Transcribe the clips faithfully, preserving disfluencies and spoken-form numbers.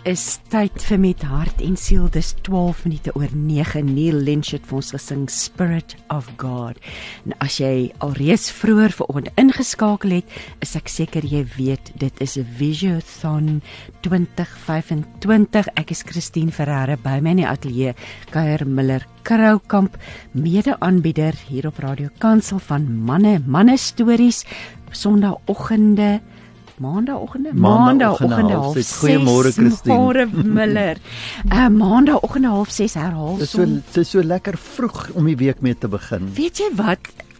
is tyd vir Met Hart en Siel. Dis twaalf minute oor nege. Neil Lynch het vir ons gesing Spirit of God. En as jy alreeds vroeër vanoggend ingeskakel het, is ek seker jy weet, dit is 'n Visiothon twintig vyf-en-twintig. Ek is Christine Ferreira, by my in die ateljee Kuier Miller Kroukamp, mede-aanbieder hier op Radio Kansel van manne, manne stories, sondagoggende, maandagooggende, maandagooggende half ses. Goeiemôre Christine. Môre Miller. Uh, maandagooggende half ses herhaal. Dit is so, dit is so lekker vroeg om die week mee te begin. Weet jy wat?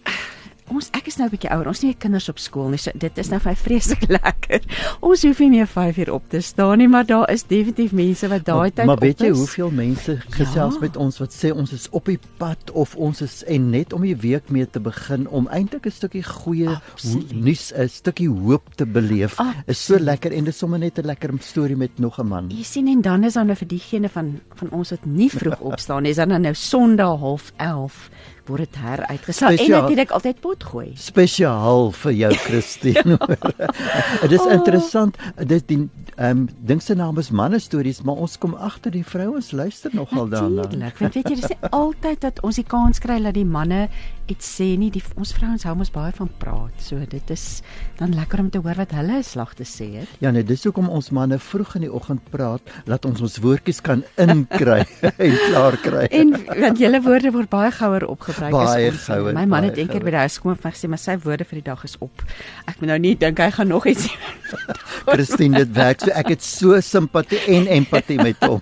Ons, ek is nou 'n bietjie ouer, ons het nie kinders op skool nie, so dit is nou vir my vreeslik lekker. Ons hoef nie meer vyf uur op te staan nie, maar daar is definitief mense wat daai tyd op is. Maar weet jy hoeveel mense gesels ja. met ons wat sê ons is op die pad of ons is en net om die week mee te begin om eintlik 'n stukkie goeie nuus, 'n stukkie hoop te beleef. Absoluut. Is so lekker en dis sommer net 'n lekker storie met nog 'n man. Jy sien, en dan is dan nou vir diegene van van ons wat nie vroeg opstaan nie, is dan nou Sondag half elf word dit heruitgesaai en natuurlik altyd pot gooi. Spesiaal vir jou Christine. Dit is oh. interessant. Dit die ehm um, ding se naam is manne stories, maar ons kom agter die vrouens luister nogal daarna. Natuurlik. Want weet jy, dis nie altyd dat ons die kans kry dat die manne iets sê nie. Die ons vrouens hou ons baie van praat. So dit is dan lekker om te hoor wat hulle 'n slag te sê het. Ja, nee, dis hoekom ons manne vroeg in die oggend praat, laat ons ons woordjies kan inkry en klaar kry. En want julle woorde word baie gouer opgebruik baie as ons. Gouwer, my man het een keer by die huis kom en gesê, maar sy woorde vir die dag is op. Ek moet nou nie dink hy gaan nog iets Christine, dit werk so. Ek het so simpatie en empatie met hom.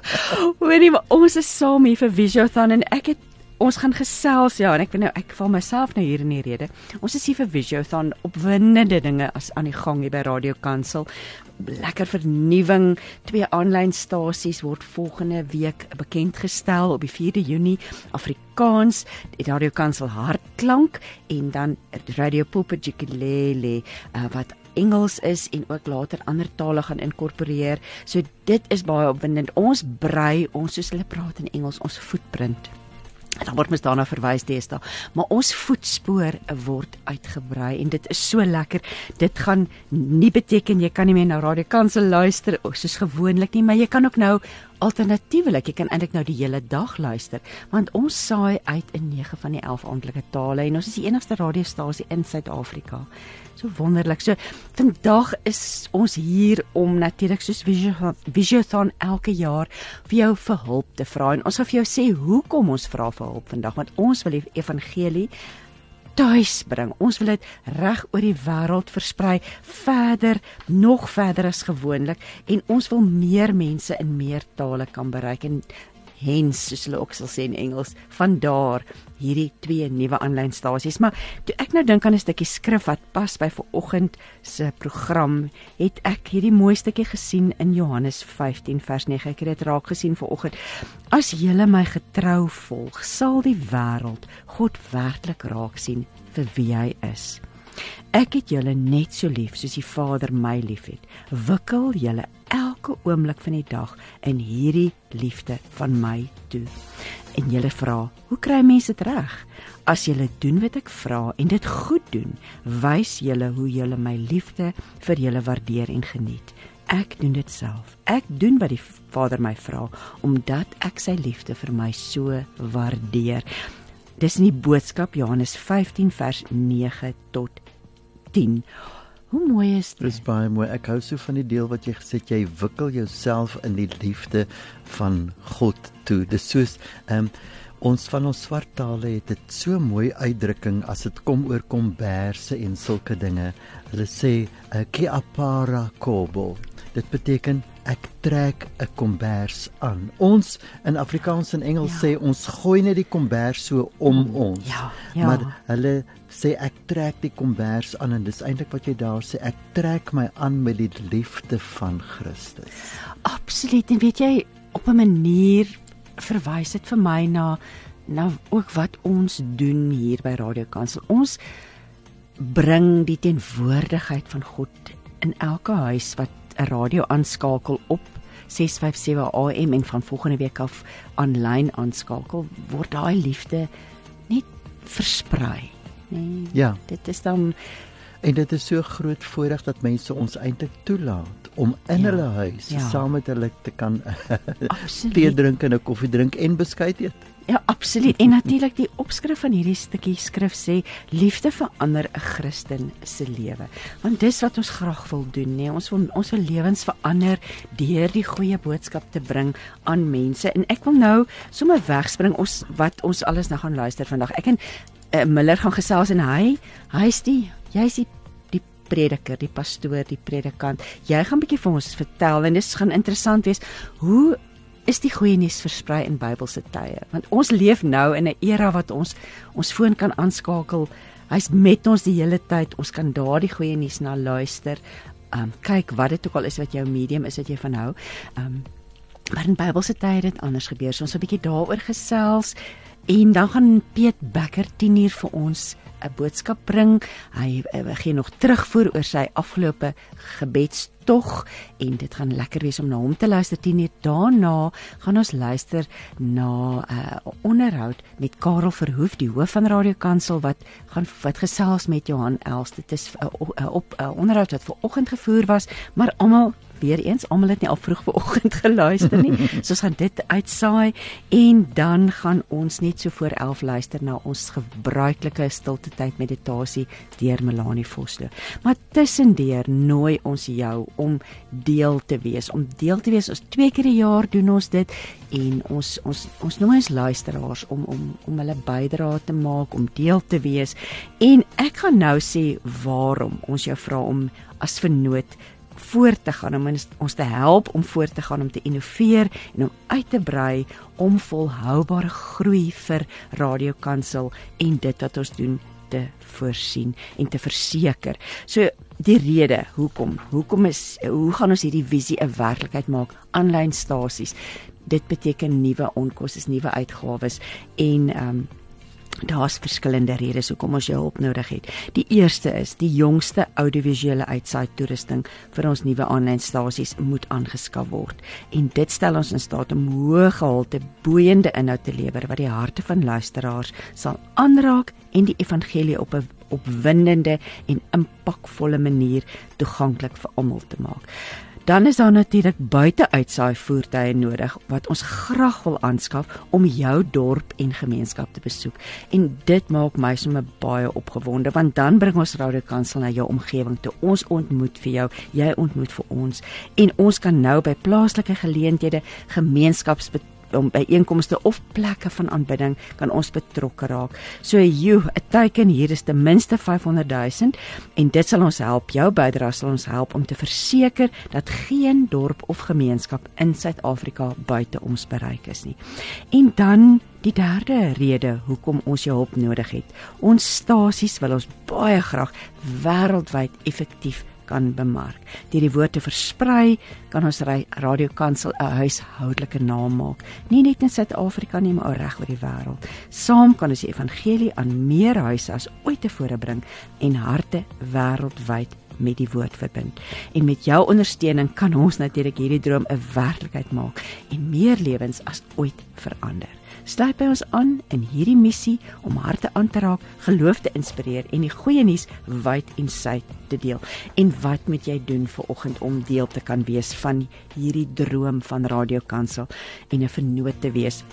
Hoorie, maar ons is saam hier vir Visiothon en ek het ons gaan gesels, ja, en ek weet nou, ek val myself nou hier in die rede. Ons is hier vir Visiothon, opwindende dinge as aan die gang hier by Radio Kansel. Lekker vernuwing, twee aanlyn stasies word volgende week bekendgestel op die vierde Junie, Afrikaans, die Radio Kansel Hartklank en dan Radio Pulpit Jikelele, uh, wat Engels is en ook later ander tale gaan inkorporeer. So dit is baie opwindend. Ons brei, ons soos hulle praat in Engels, ons footprint. Dan word mens daarna verwys deesdae, maar ons voetspoor word uitgebrei en dit is so lekker. Dit gaan nie beteken jy kan nie meer na Radio Kansel luister soos gewoonlik nie, maar jy kan ook nou alternatiewelik, jy kan eintlik nou die hele dag luister, want ons saai uit in nege van die elf amptelike tale en ons is die enigste radiostasie in Suid-Afrika. So wonderlik. So vandag is ons hier om natuurlik soos Visiothon elke jaar vir jou vir hulp te vra en ons gaan vir jou sê hoekom ons vra vir hulp vandag, want ons wil die evangelie tuis bring. Ons wil dit reg oor die wêreld versprei, verder, nog verder as gewoonlik en ons wil meer mense in meer tale kan bereik en hens, soos hulle ook sal sê in Engels, vandaar hierdie twee nuwe aanlyn stasies. Maar toe ek nou dink aan 'n stukkie skrif wat pas by vanoggend se program, het ek hierdie mooi stukkie gesien in Johannes vyftien vers nege. Ek het dit raak gesien vanoggend. As julle my getrou volg, sal die wêreld God werklik raak sien vir wie hy is. Ek het julle net so lief soos die Vader my liefhet. Wikkel julle elke oomblik van die dag in hierdie liefde van my toe. En julle vra, hoe kry mense dit reg? As julle doen wat ek vra en dit goed doen, wys julle hoe julle my liefde vir julle waardeer en geniet. Ek doen dit self. Ek doen wat die Vader my vra, omdat ek sy liefde vir my so waardeer. Dis in die boodskap Johannes vyftien vers nege tot tien. Hoe mooi is dit? Dis baie mooi. Ek hou so van die deel wat jy gesê het, jy wikkel jouself in die liefde van God toe. Dis soos um, ons van ons swart tale het dit so mooi uitdrukking as dit kom oor komberse en sulke dinge. Hulle sê uh, ki apara kobo. Dit beteken ek trek 'n kombers aan. Ons in Afrikaans en Engels ja. sê ons gooi net die kombers so om ons. Ja, ja. Maar hulle sê ek trek die kombers aan en dis eintlik wat jy daar sê, ek trek my aan met die liefde van Christus. Absoluut. En weet jy, op 'n manier verwys dit vir my na na ook wat ons doen hier by Radio Kansel. Ons bring die teenwoordigheid van God in elke huis wat 'n radio aanskakel op ses vyf sewe A M en van volgende week af aanlyn aanskakel, word daai liefde net versprei. Nee, ja. Dit is dan En dit is so groot voorreg dat mense ons eintlik toelaat om in Ja, hulle huis ja. saam met hulle te kan Absoluut. tee drink en 'n koffie drink en beskuit eet. Ja, absoluut. En natuurlik die opskrif van hierdie stukkie skrif sê liefde verander 'n Christen se lewe. Want dis wat ons graag wil doen, nee, ons wil ons wil lewens verander deur die goeie boodskap te bring aan mense. En ek wil nou sommer wegspring ons wat ons alles nou gaan luister vandag. Ek en uh, Miller gaan gesels en hy hy's die jy's die die prediker, die pastoor, die predikant. Jy gaan 'n bietjie vir ons vertel en dis gaan interessant wees hoe is die goeie nuus versprei in Bybelse tye. Want ons leef nou in 'n era wat ons ons foon kan aanskakel. Hy's met ons die hele tyd. Ons kan daardie goeie nuus na luister. Um kyk wat dit ook al is wat jou medium is wat jy van hou. Um maar in Bybelse tye het dit anders gebeur. So ons 'n bietjie daaroor gesels en dan gaan Piet Becker tien uur vir ons 'n boodskap bring. Hy uh, gee nog terugvoer oor sy afgelope gebedstog en dit gaan lekker wees om na hom te luister. tien uur daarna gaan ons luister na 'n uh, onderhoud met Karel Verhoef, die hoof van Radio Kansel wat gaan wat gesels met Johan Els. Dit is 'n uh, uh, op 'n uh, onderhoud wat vanoggend gevoer was, maar almal weer eens, almal het nie al vroeg vanoggend geluister nie. So ons gaan dit uitsaai en dan gaan ons net so voor elf luister na ons gebruikelike stilte tyd meditasie deur Melanie Vosloo. Maar tussendeur nooi ons jou om deel te wees, om deel te wees. Ons twee keer 'n jaar doen ons dit en ons ons ons nooi ons luisteraars om om om hulle bydrae te maak, om deel te wees. En ek gaan nou sê waarom ons jou vra om as vernoot voort te gaan, om ons te help om voort te gaan, om te innoveer en om uit te brei, om volhoubare groei vir Radio Kansel en dit wat ons doen te voorsien en te verseker. So die rede, hoekom, hoekom is, hoe gaan ons hierdie visie 'n werklikheid maak? Aanlyn stasies, dit beteken nuwe onkoste, nuwe uitgawes en um, daar's verskillende redes hoekom ons jou hulp nodig het. Die eerste is die jongste audiovisuele uitsaai toerusting vir ons nuwe aanlyn stasies moet aangeskaf word. En dit stel ons in staat om hoë gehalte boeiende inhoud te lewer wat die harte van luisteraars sal aanraak en die evangelie op 'n opwindende en impakvolle manier toeganklik vir almal te maak. Dan is daar natuurlik buite-uitsaai voertuie nodig wat ons graag wil aanskaf om jou dorp en gemeenskap te besoek. En dit maak my sommer baie opgewonde want dan bring ons Radio Kansel na jou omgewing toe. Ons ontmoet vir jou, jy ontmoet vir ons en ons kan nou by plaaslike geleenthede, gemeenskaps om by einkomste of plekke van aanbidding kan ons betrokke raak. So you, 'n teiken hier is ten minste vyfhonderd duisend en dit sal ons help, jou bydrae sal ons help om te verseker dat geen dorp of gemeenskap in Suid-Afrika buite ons bereik is nie. En dan die derde rede hoekom ons jou hulp nodig het. Ons stasies wil ons baie graag wêreldwyd effektief kan bemark. Deur die woord te versprei, kan ons Radio Kansel 'n huishoudelike naam maak. Nie net in Suid-Afrika nie, maar reg oor die wêreld. Saam kan ons die evangelie aan meer huise as ooit tevore bring en harte wêreldwyd met die woord verbind. En met jou ondersteuning kan ons natuurlik hierdie droom 'n werklikheid maak en meer lewens as ooit verander. Sluit by ons aan in hierdie missie om harte aan te raak, geloof te inspireer en die goeie nuus wyd en suid te deel. En wat moet jy doen vanoggend om deel te kan wees van hierdie droom van Radio Kansel en 'n vernoot te wees?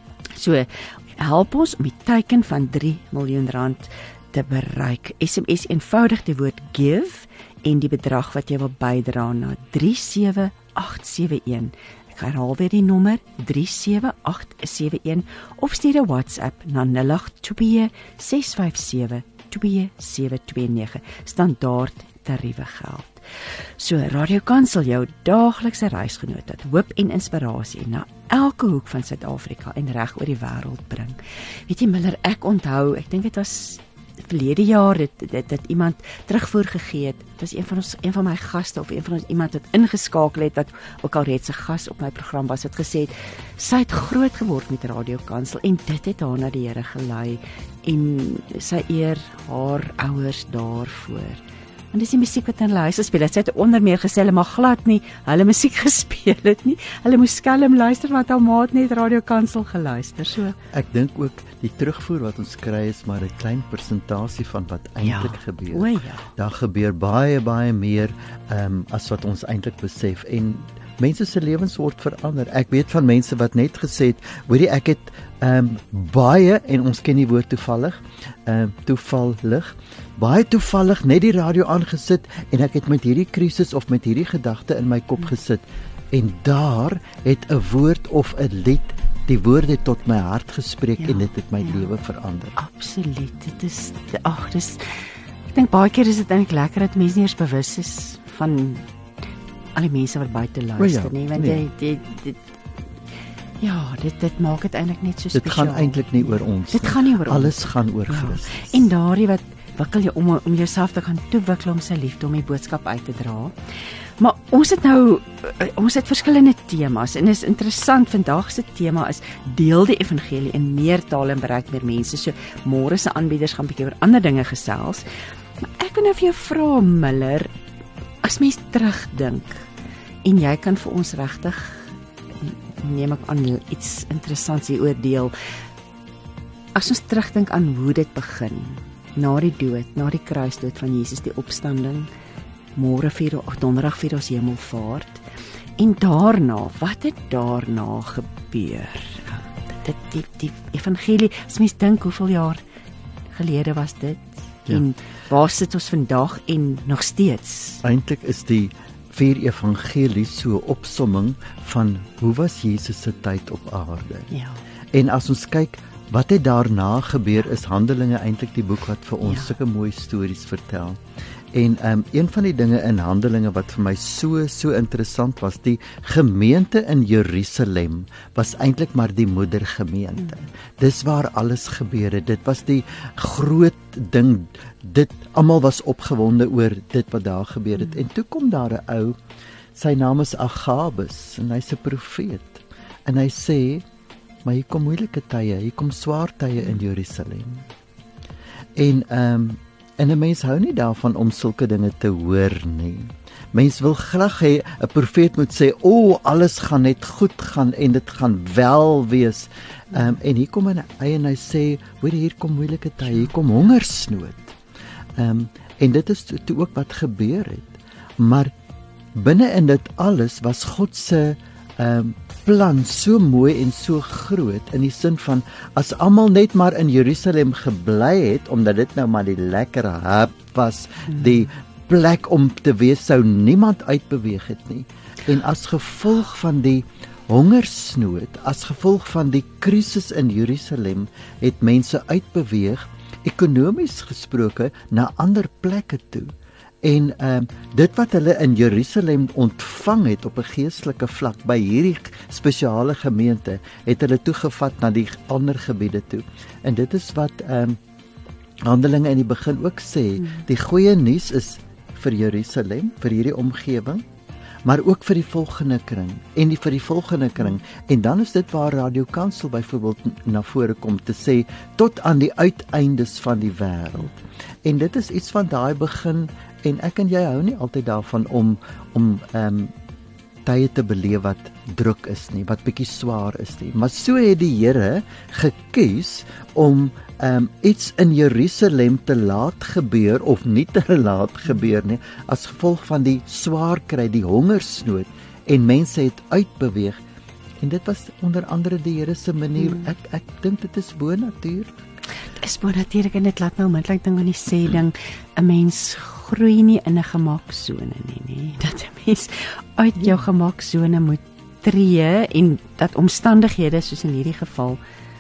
So, help ons om die teiken van drie miljoen rand te bereik. S M S eenvoudig die woord give en die bedrag wat jy wil bydra na drie sewe agt sewe een. Ek herhaal weer die nommer drie sewe agt sewe een of stuur 'n WhatsApp na nul agt twee ses vyf sewe twee sewe twee nege. Standaard tariewe geld. So Radio Kansel, jou daaglikse reisgenoot wat hoop en inspirasie na elke hoek van Suid-Afrika en reg oor die wêreld bring. Weet jy Miller, ek onthou, ek dink dit was verlede jaar het dit dat iemand terugvoer gegee het. Dit was een van ons een van my gaste of een van ons iemand wat ingeskakel het wat ook al reeds 'n gas op my program was het gesê het, sy het groot geword met Radio Kansel en dit het haar na die Here gelei en sy eer haar ouers daarvoor. En dis die musiek wat in hulle huis gespeel het. Sy het onder meer gesê hulle mag glad nie hulle musiek gespeel het nie. Hulle moes skelm luister want haar ma het net Radio Kansel geluister. So ek dink ook die terugvoer wat ons kry is maar 'n klein persentasie van wat eintlik ja. gebeur. O ja. Daar gebeur baie baie meer um, as wat ons eintlik besef en mense se lewens word verander. Ek weet van mense wat net gesê het, hoorie ek het um, baie en ons ken die woord toevallig, um, toevallig, baie toevallig net die radio aangesit en ek het met hierdie krisis of met hierdie gedagte in my kop gesit en daar het 'n woord of 'n lied die woorde tot my hart gespreek ja, en dit het my ja. lewe verander. Absoluut. Dit is ag, dis ek dink baie keer is dit eintlik lekker dat mense nie eens bewus is van al die mense wat buite luister ja, nie, want nee. dit dit ja, dit dit maak dit eintlik net so dit spesiaal. Dit gaan eintlik nie oor ons dit nie. Gaan nie oor Alles ons. gaan oor ja. Christus. En daardie wat wikkel jy om om jouself te gaan toewikkel om sy liefde om die boodskap uit te dra. Maar ons het nou ons het verskillende temas en is interessant, vandag se tema is deel die evangelie in meer tale en bereik meer mense. So môre se aanbieders gaan bietjie oor ander dinge gesels. Maar ek wil nou vir jou vra, Miller, as mens terugdink en jy kan vir ons regtig neem ek aan iets interessants hier oordeel. As ons terugdink aan hoe dit begin, na die dood, na die kruisdood van Jesus, die opstanding, môre vier of donderdag vier ons hemelvaart. En daarna, wat het daarna gebeur? Dit die die evangelie, as mens dink hoeveel jaar gelede was dit? Ja. En waar sit ons vandag en nog steeds? Eintlik is die vier evangelies so 'n opsomming van hoe was Jesus se tyd op aarde. Ja. En as ons kyk wat het daarna gebeur, is Handelinge eintlik die boek wat vir ons ja. sulke mooi stories vertel. En um, een van die dinge in Handelinge wat vir my so so interessant was, die gemeente in Jerusalem was eintlik maar die moedergemeente. Mm. Dis waar alles gebeur het. Dit was die groot ding. Dit almal was opgewonde oor dit wat daar gebeur het. Mm. En toe kom daar 'n ou, sy naam is Agabus en hy's 'n profeet. En hy sê, maar hier kom moeilike tye, hier kom swaar tye in Jerusalem. En ehm um, En 'n mens hou nie daarvan om sulke dinge te hoor nie. Mens wil graag hê 'n profeet moet sê, "O, oh, alles gaan net goed gaan en dit gaan wel wees." Um, en hier kom hy en hy sê, "Hoor, hier kom moeilike tye, hier kom hongersnood." Um, en dit is toe ook wat gebeur het. Maar binne in dit alles was God se um, plan so mooi en so groot in die sin van as almal net maar in Jerusalem gebly het omdat dit nou maar die lekker hub was, hmm. die plek om te wees, sou niemand uitbeweeg het nie. En as gevolg van die hongersnood, as gevolg van die krisis in Jerusalem, het mense uitbeweeg, ekonomies gesproke, na ander plekke toe. En um, dit wat hulle in Jerusalem ontvang het op 'n geestelike vlak by hierdie spesiale gemeente, het hulle toegevat na die ander gebiede toe. En dit is wat um, Handelinge in die begin ook sê, hmm. die goeie nuus is vir Jerusalem, vir hierdie omgewing, maar ook vir die volgende kring en die vir die volgende kring. En dan is dit waar Radio Kansel byvoorbeeld na vore kom te sê tot aan die uiteindes van die wêreld. En dit is iets van daai begin. En ek en jy hou nie altyd daarvan om om ehm um, tye te beleef wat druk is nie, wat bietjie swaar is nie. Maar so het die Here gekies om ehm um, iets in Jerusalem te laat gebeur of nie te laat gebeur nie, as gevolg van die swaar kry, die hongersnood, en mense het uitbeweeg. En dit was onder andere die Here se manier. Hmm. Ek ek dink dit is bonatuurlik. Dit is bonatuurlik en dit laat my onmiddellik dink aan die sê ding, 'n mens groei nie in 'n gemaksone nie, nee. Dat 'n mens uit jou gemaksone moet tree en dat omstandighede soos in hierdie geval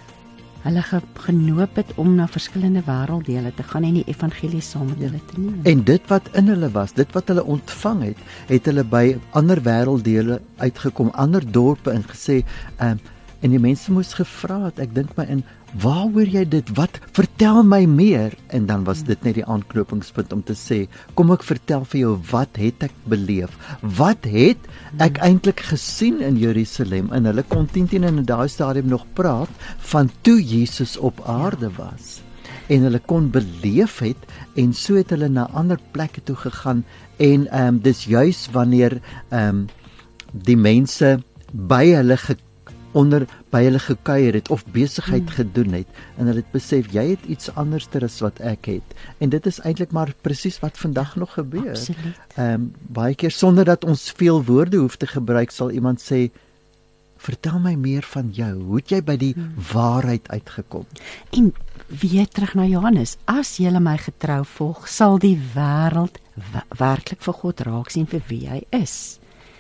hulle ge, genoop het om na verskillende wêrelddele te gaan en die evangelie saam met hulle te neem. En dit wat in hulle was, dit wat hulle ontvang het, het hulle by ander wêrelddele uitgekom, ander dorpe en gesê, um, en die mense moes gevra het, ek dink my in, waar hoor jy dit? Wat? Vertel my meer. En dan was dit net die aanknopingspunt om te sê, kom ek vertel vir jou, wat het ek beleef? Wat het ek eintlik gesien in Jerusalem? En hulle kon teen teen in daai stadium nog praat van toe Jesus op aarde was. en hulle kon beleef het en so het hulle na ander plekke toe gegaan en ehm um, dis juis wanneer ehm um, die mense by hulle ge, onder by hulle gekuier het of besigheid hmm. gedoen het en hulle het besef jy het iets anderster as wat ek het en dit is eintlik maar presies wat vandag nog gebeur. Ehm um, baie keer sonder dat ons veel woorde hoef te gebruik sal iemand sê vertel my meer van jou, hoe het jy by die hmm. waarheid uitgekom? En weer terug na Johannes, as julle my getrou volg, sal die wêreld werklik vir God raak sien vir wie hy is.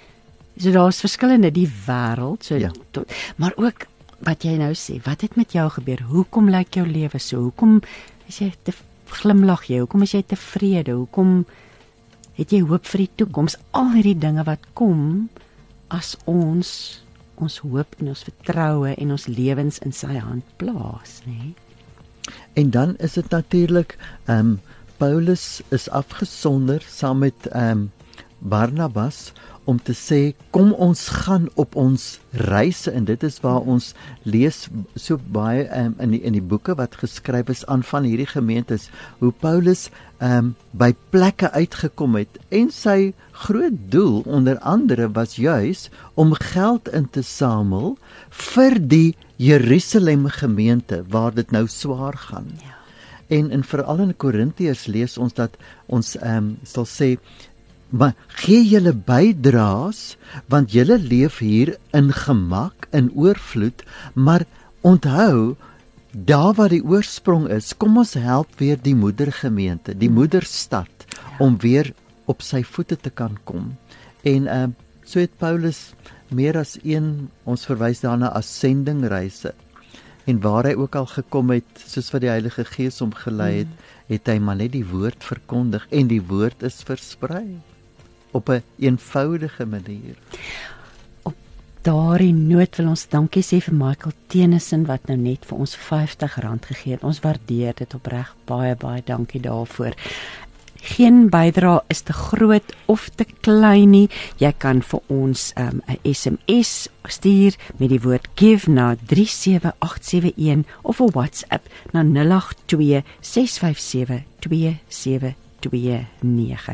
So daar's verskillende, die wêreld, so ja. tot, maar ook wat jy nou sê, wat het met jou gebeur? Hoekom lyk jou lewe so? Hoekom is jy te glimlag jy? Hoekom is jy tevrede? Hoekom het jy hoop vir die toekoms? Al hierdie dinge wat kom as ons ons hoop en ons vertroue en ons lewens in sy hand plaas, nê? En dan is dit natuurlik ehm um, Paulus is afgesonder saam met ehm um, Barnabas om te sê kom ons gaan op ons reise en dit is waar ons lees so baie um, in die in die boeke wat geskryf is aan van hierdie gemeentes hoe Paulus um, by plekke uitgekom het en sy groot doel onder andere was juis om geld in te samel vir die Jerusalem gemeente waar dit nou swaar gaan. Ja. En en veral in Korintiërs lees ons dat ons um, sal sê maar gee julle bydraes want julle leef hier in gemak, in oorvloed, maar onthou daar waar die oorsprong is, kom ons help weer die moedergemeente, die moederstad om weer op sy voete te kan kom. En uh, so het Paulus meer as een, ons verwys daarna as sendingreise. En waar hy ook al gekom het, soos wat die Heilige Gees hom gelei het, het hy maar net die woord verkondig en die woord is versprei op 'n een eenvoudige manier. Op daardie noot wil ons dankie sê vir Michael Tennyson wat nou net vir ons vyftig rand gegee het. Ons waardeer dit opreg baie baie dankie daarvoor. Geen bydrae is te groot of te klein nie. Jy kan vir ons 'n um, S M S stuur met die woord give na drie sewe agt sewe een of 'n WhatsApp na nul agt twee ses vyf sewe twee sewe twee nege.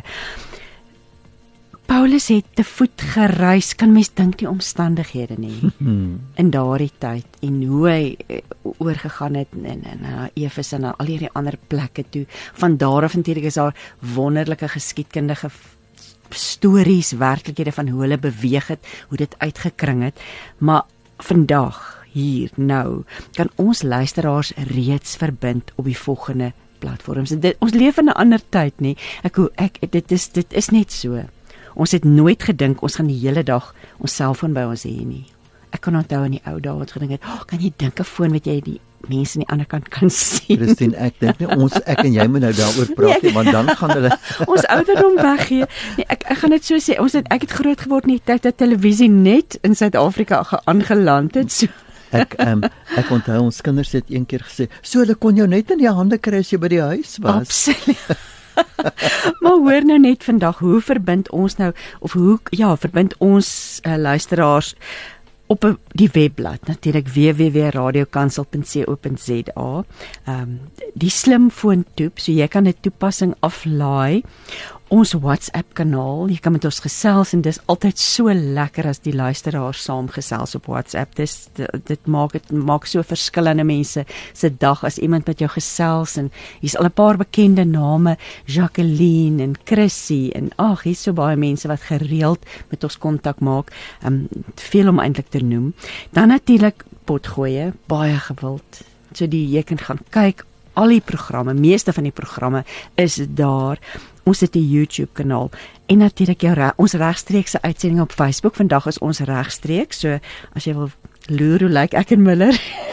Paulus het te voet gereis, kan mens dink die omstandighede nie in daardie tyd en hoe hy oorgegaan het en na Efes en na al hierdie ander plekke toe. Van daar af natuurlik is daar wonderlike geskiedkundige stories, werklikhede van hoe hulle beweeg het, hoe dit uitgekring het. Maar vandag hier nou kan ons luisteraars reeds verbind op die volgende platforms. Dit, ons leef in 'n ander tyd nie. Ek ek dit is dit is net so. Ons het nooit gedink ons gaan die hele dag ons selfoon by ons hê nie. Ek kan onthou in die ou dae wat gedink het, oh, kan jy dink 'n foon wat jy die mense aan die ander kant kan sien? Christine, ek dink nie ons ek en jy moet nou daaroor praat nie, want dan gaan hulle ons ouderdom weggee. Nee, ek ek gaan dit so sê, ons het ek het groot geword in die tyd dat televisie net in Suid-Afrika aangeland het. So Ek um, ek onthou ons kinders het een keer gesê, so hulle kon jou net in die hande kry as jy by die huis was. Absoluut. Maar hoor nou net vandag, hoe verbind ons nou, of hoe, ja, verbind ons uh, luisteraars op a, die webblad, natuurlik w w w punt radiokansel punt co punt z a, um, die slimfoon toep, so jy kan 'n toepassing aflaai, ons WhatsApp kanaal, jy kan met ons gesels en dis altyd so lekker as die luisteraars saam gesels op WhatsApp. Dis dit maak dit maak so verskillende mense se dag as iemand met jou gesels en hier's al 'n paar bekende name, Jacqueline en Chrissy en ag, hier's so baie mense wat gereeld met ons kontak maak. Um, veel om eintlik te noem. Dan natuurlik potgoeie, baie gewild. So die jy kan gaan kyk, al die programme, meeste van die programme is daar. Ons het 'n YouTube kanaal en natuurlik jou ons regstreekse uitsending op Facebook. Vandag is ons regstreeks, so as jy wil loer hoe lyk ek en Miller.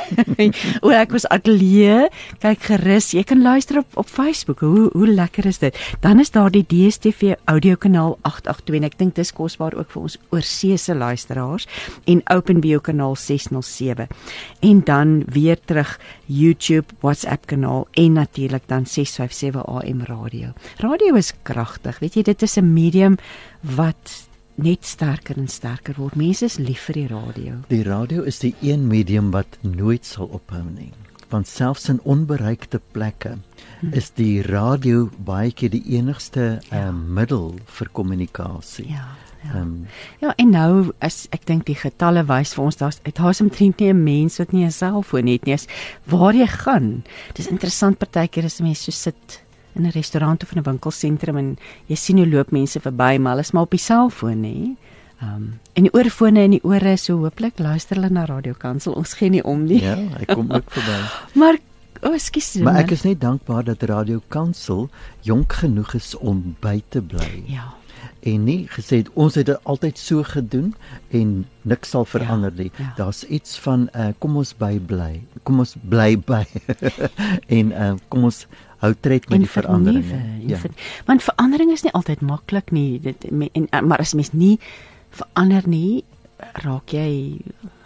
O, ek was ateljee. Kyk gerus, jy kan luister op op Facebook. Hoe hoe lekker is dit? Dan is daar die D S T V audiokanaal agt agt twee en ek dink dis kosbaar ook vir ons oorseese luisteraars en OpenView kanaal ses nul sewe. En dan weer terug YouTube, WhatsApp kanaal en natuurlik dan ses vyf sewe A M radio. Radio is kragtig. Weet jy, dit is 'n medium wat net sterker en sterker word. Mense is lief vir die radio. Die radio is die een medium wat nooit sal ophou nie. want selfs in onbereikte plekke is die radio baie keer die enigste ja. uh, middel vir kommunikasie. Ja. Ja. Um, ja, en nou as ek dink die getalle wys vir ons daar's daar's omtrent nie 'n mens wat nie 'n selfoon het nie. As waar jy gaan, dis interessant partykeer as mense so sit in 'n restaurant of in 'n winkelsentrum en jy sien hoe loop mense verby, maar hulle is maar op die selfoon, nê. Um, en die oorfone in die ore, so hooplik luister hulle na Radio Kansel. Ons gee nie om nie. Ja, hy kom ook verby. Maar o, oh, ekskuus. Maar ek is net dankbaar dat Radio Kansel jonk genoeg is om by te bly. Ja. En nie gesê het, ons het dit altyd so gedoen en niks sal verander nie. Ja, ja. Daar's iets van uh, kom ons by bly. Kom ons bly by. en uh, kom ons hou tred met en die veranderinge. Ja. Want verandering is nie altyd maklik nie. Dit en, maar as mens nie verander nie, raak jy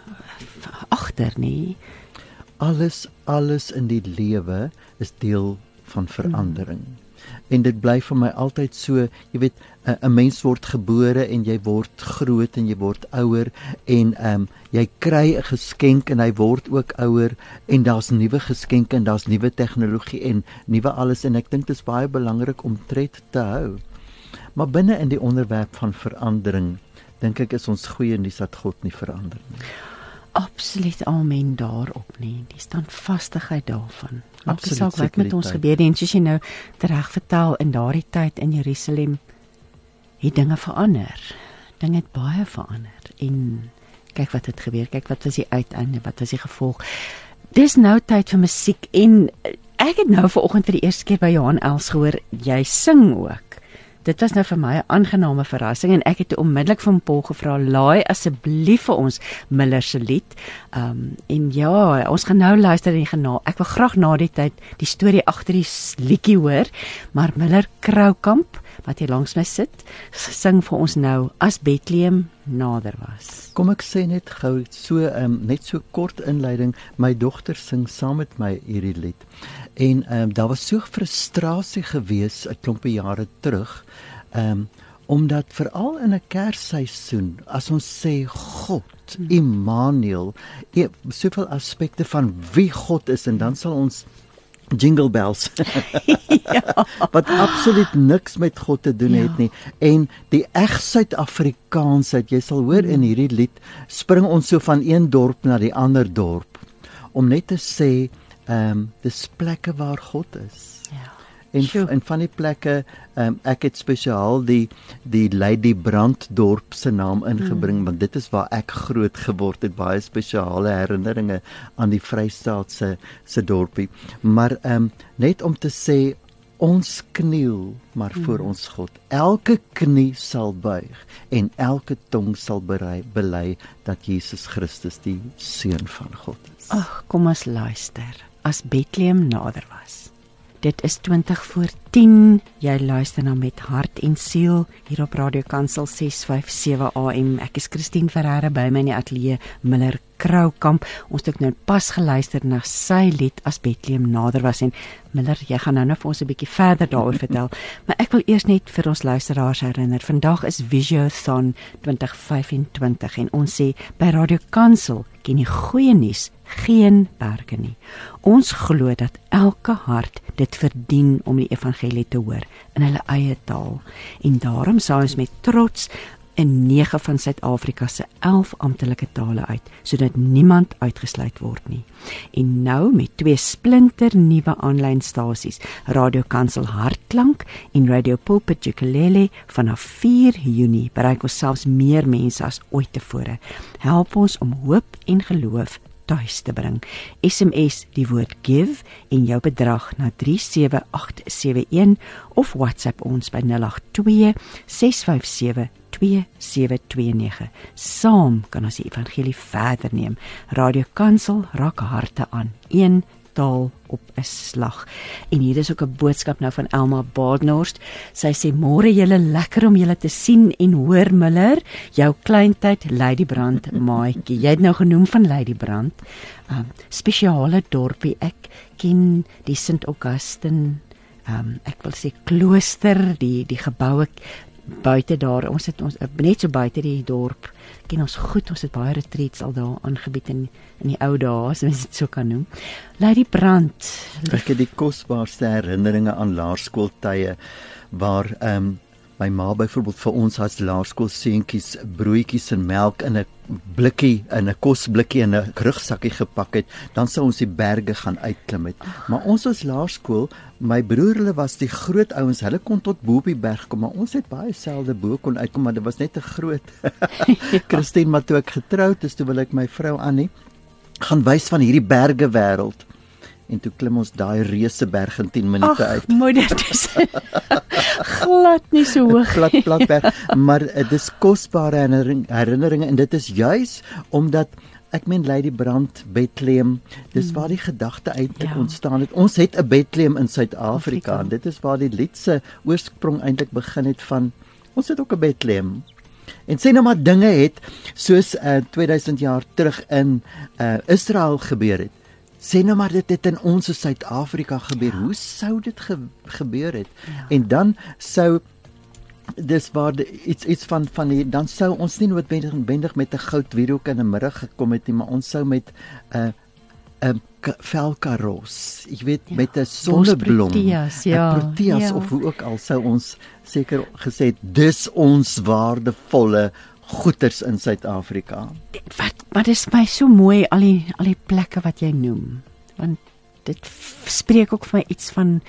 agter nie. Alles alles in die lewe is deel van verandering. Hmm. En dit bly vir my altyd so, jy weet, 'n mens word gebore en jy word groot en jy word ouer en um, jy kry 'n geskenk en hy word ook ouer en daar's nuwe geskenke en daar's nuwe tegnologie en nuwe alles en ek dink dit is baie belangrik om tred te hou. Maar binne in die onderwerp van verandering, dink ek is ons goeie nuus dat God nie verander nie. Absoluut amen daarop nie. Die standvastigheid daarvan. Maak nie saak wat met ons gebeur en soos jy nou reg vertel, in daardie tyd in Jerusalem het dinge verander. Dinge het baie verander en kyk wat het gebeur, kyk wat was die uiteinde, wat was die gevolg. Dis nou tyd vir musiek en ek het nou vanoggend vir die eerste keer by Johan Els gehoor jy sing ook. Dit was nou vir my 'n aangename verrassing en ek het onmiddellik van Paul gevra, laai asseblief vir ons Miller se lied. Um, en ja, ons gaan nou luister en gena. Ek wil graag na die tyd die storie agter die liedjie hoor, maar Miller Kroukamp, wat hier langs my sit, sing vir ons nou As Bethlehem nader was. Kom ek sê net gou so um, net so kort inleiding, my dogter sing saam met my hierdie lied. En um, daar was so frustrasie gewees 'n klompie jare terug, um, omdat veral in 'n Kersseisoen, as ons sê God, Immanuel, soveel aspekte van wie God is en dan sal ons jingle bells ja. wat absoluut niks met God te doen ja. het nie. En die eg Suid-Afrikaansheid, jy sal hoor in hierdie lied, spring ons so van een dorp na die ander dorp, om net te sê, um, dis plekke waar God is. Ja. En, en van die plekke, um, ek het spesiaal die, die Lady Branddorp se naam ingebring, mm. want dit is waar ek groot geword het, baie spesiale herinneringe aan die Vrystaat se, se dorpie. Maar um, net om te sê, ons kniel maar mm. voor ons God. Elke knie sal buig en elke tong sal berei, bely dat Jesus Christus die Seun van God is. Ag, kom ons luister. As Bethlehem nader was. Dit is twintig voor tien. Jy luister na Met Hart en Siel hier op Radio Kansel ses vyf sewe A M. Ek is Christine Ferreira, by my in die ateljee Miller Kroukamp. Ons het nou pas geluister na sy lied As Bethlehem nader was en Miller, jy gaan nou nou vir ons 'n bietjie verder daaroor vertel. Maar ek wil eers net vir ons luisteraars herinner. Vandag is Visiothon twintig vyf en twintig en ons sê by Radio Kansel ken die goeie nuus geen berge nie. Ons glo dat elke hart dit verdien om die evangelie te hoor in hulle eie taal. En daarom sou ons met trots in nege van Suid-Afrika se elf amptelike tale uit, sodat niemand uitgesluit word nie. En nou met twee splinter nuwe aanlyn stasies, Radio Kansel Hartklank en Radio Pulpit Ukulele, vanaf vier Junie bereik ons selfs meer mense as ooit tevore. Help ons om hoop en geloof tuis te bring. S M S die woord give en jou bedrag na drie sewe agt sewe een of WhatsApp ons by nul agt twee ses vyf sewe twee sewe twee nege. Saam kan ons die evangelie verder neem. Radio Kansel raak harte aan. Een taal op 'n slag. En hier is ook 'n boodskap nou van Elma Badenhorst. Sy sê, môre julle, lekker om julle te sien en hoor Miller, jou kleintyd Lady Brand maatjie. Jy het nou genoem van Lady Brand. Um, spesiale dorpie, ek ken die Sint Augustine, um, ek wil sê klooster, die, die geboue buite daar, ons het ons net so buite die dorp, ken ons goed, ons het baie retreats al daar aangebied in in die ou dae, as mens dit so kan noem. Lady Brand. Ek het die kosbaarste herinneringe aan laerskooltye waar ehm um, my ma byvoorbeeld vir ons as laerskoolseentjies broodjies en melk in 'n blikkie, in 'n kosblikkie en 'n rugsakkie gepak het, dan sou ons die berge gaan uitklim het. Maar ons was laerskool, my broer hulle was die groot ouens, hulle kon tot bo op die berg kom, maar ons het baie selde bo kon uitkom, maar dit was net te groot. Christine, maar toe ek getroud is, toe wil ek my vrou Annie gaan wys van hierdie berge wêreld. En toe klim ons daai reuse berg in tien minute Ach, uit. Ag, moeder, dis glad nie so hoog. Glad plat berg, maar uh, dis kosbare herinnering, herinneringe en dit is juis omdat ek meen Lady Brand, Bethlehem, dis waar die gedagte eintlik Ja. ontstaan het. Ons het 'n Bethlehem in Suid-Afrika en dit is waar die lied se oorsprong eintlik begin het van ons het ook 'n Bethlehem. En sê nou maar dinge het soos uh, tweeduisend jaar terug in uh, Israel gebeur het. Sê nou maar dit het in ons Suid-Afrika gebeur. Ja. Hoe sou dit ge gebeur het? Ja. En dan sou dis waar die, iets iets van van die, dan sou ons nie noodwendig met 'n goud wierook in die middag gekom het nie, maar ons sou met 'n uh, 'n uh, velkaros, ek weet ja. met 'n sonneblom, 'n Proteas, ja. Proteas ja. of hoe ook al sou ons seker gesê het, dis ons waardevolle goeders in Suid-Afrika. Wat, maar dit is my so mooi al die al die plekke wat jy noem, want dit spreek ook vir my iets van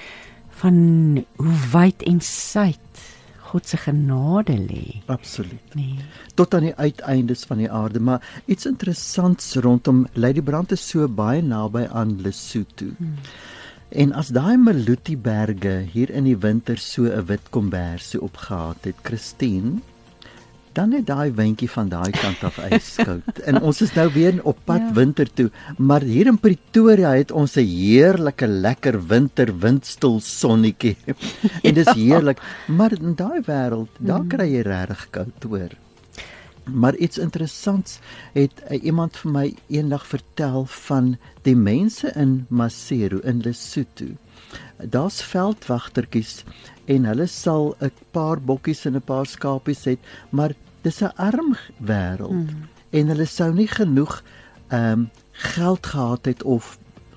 van hoe wyd en suid God se genade lê. Absoluut. Nee. Tot aan die uiteindes van die aarde, maar iets interessants rondom Lady Brand is so baie naby aan Lesotho. Hmm. En as daai Maluti berge hier in die winter so 'n wit kombersie opgehaat het, Christine, dan het daai windjie van daai kant af ijskoud. En ons is nou weer op pad ja. winter toe, maar hier in Pretoria het ons 'n heerlike lekker winter windstil sonnetjie. En dis heerlik, maar in daai wêreld, daar kry jy regtig koud hoor. Maar iets interessants het uh, iemand vir my eendag vertel van die mense in Maseru in Lesotho. Daar's veldwagtertjies en hulle sal 'n paar bokkies en 'n paar skapies het, maar dis 'n arm wêreld mm. en hulle sou nie genoeg ehm um, geld gehad het of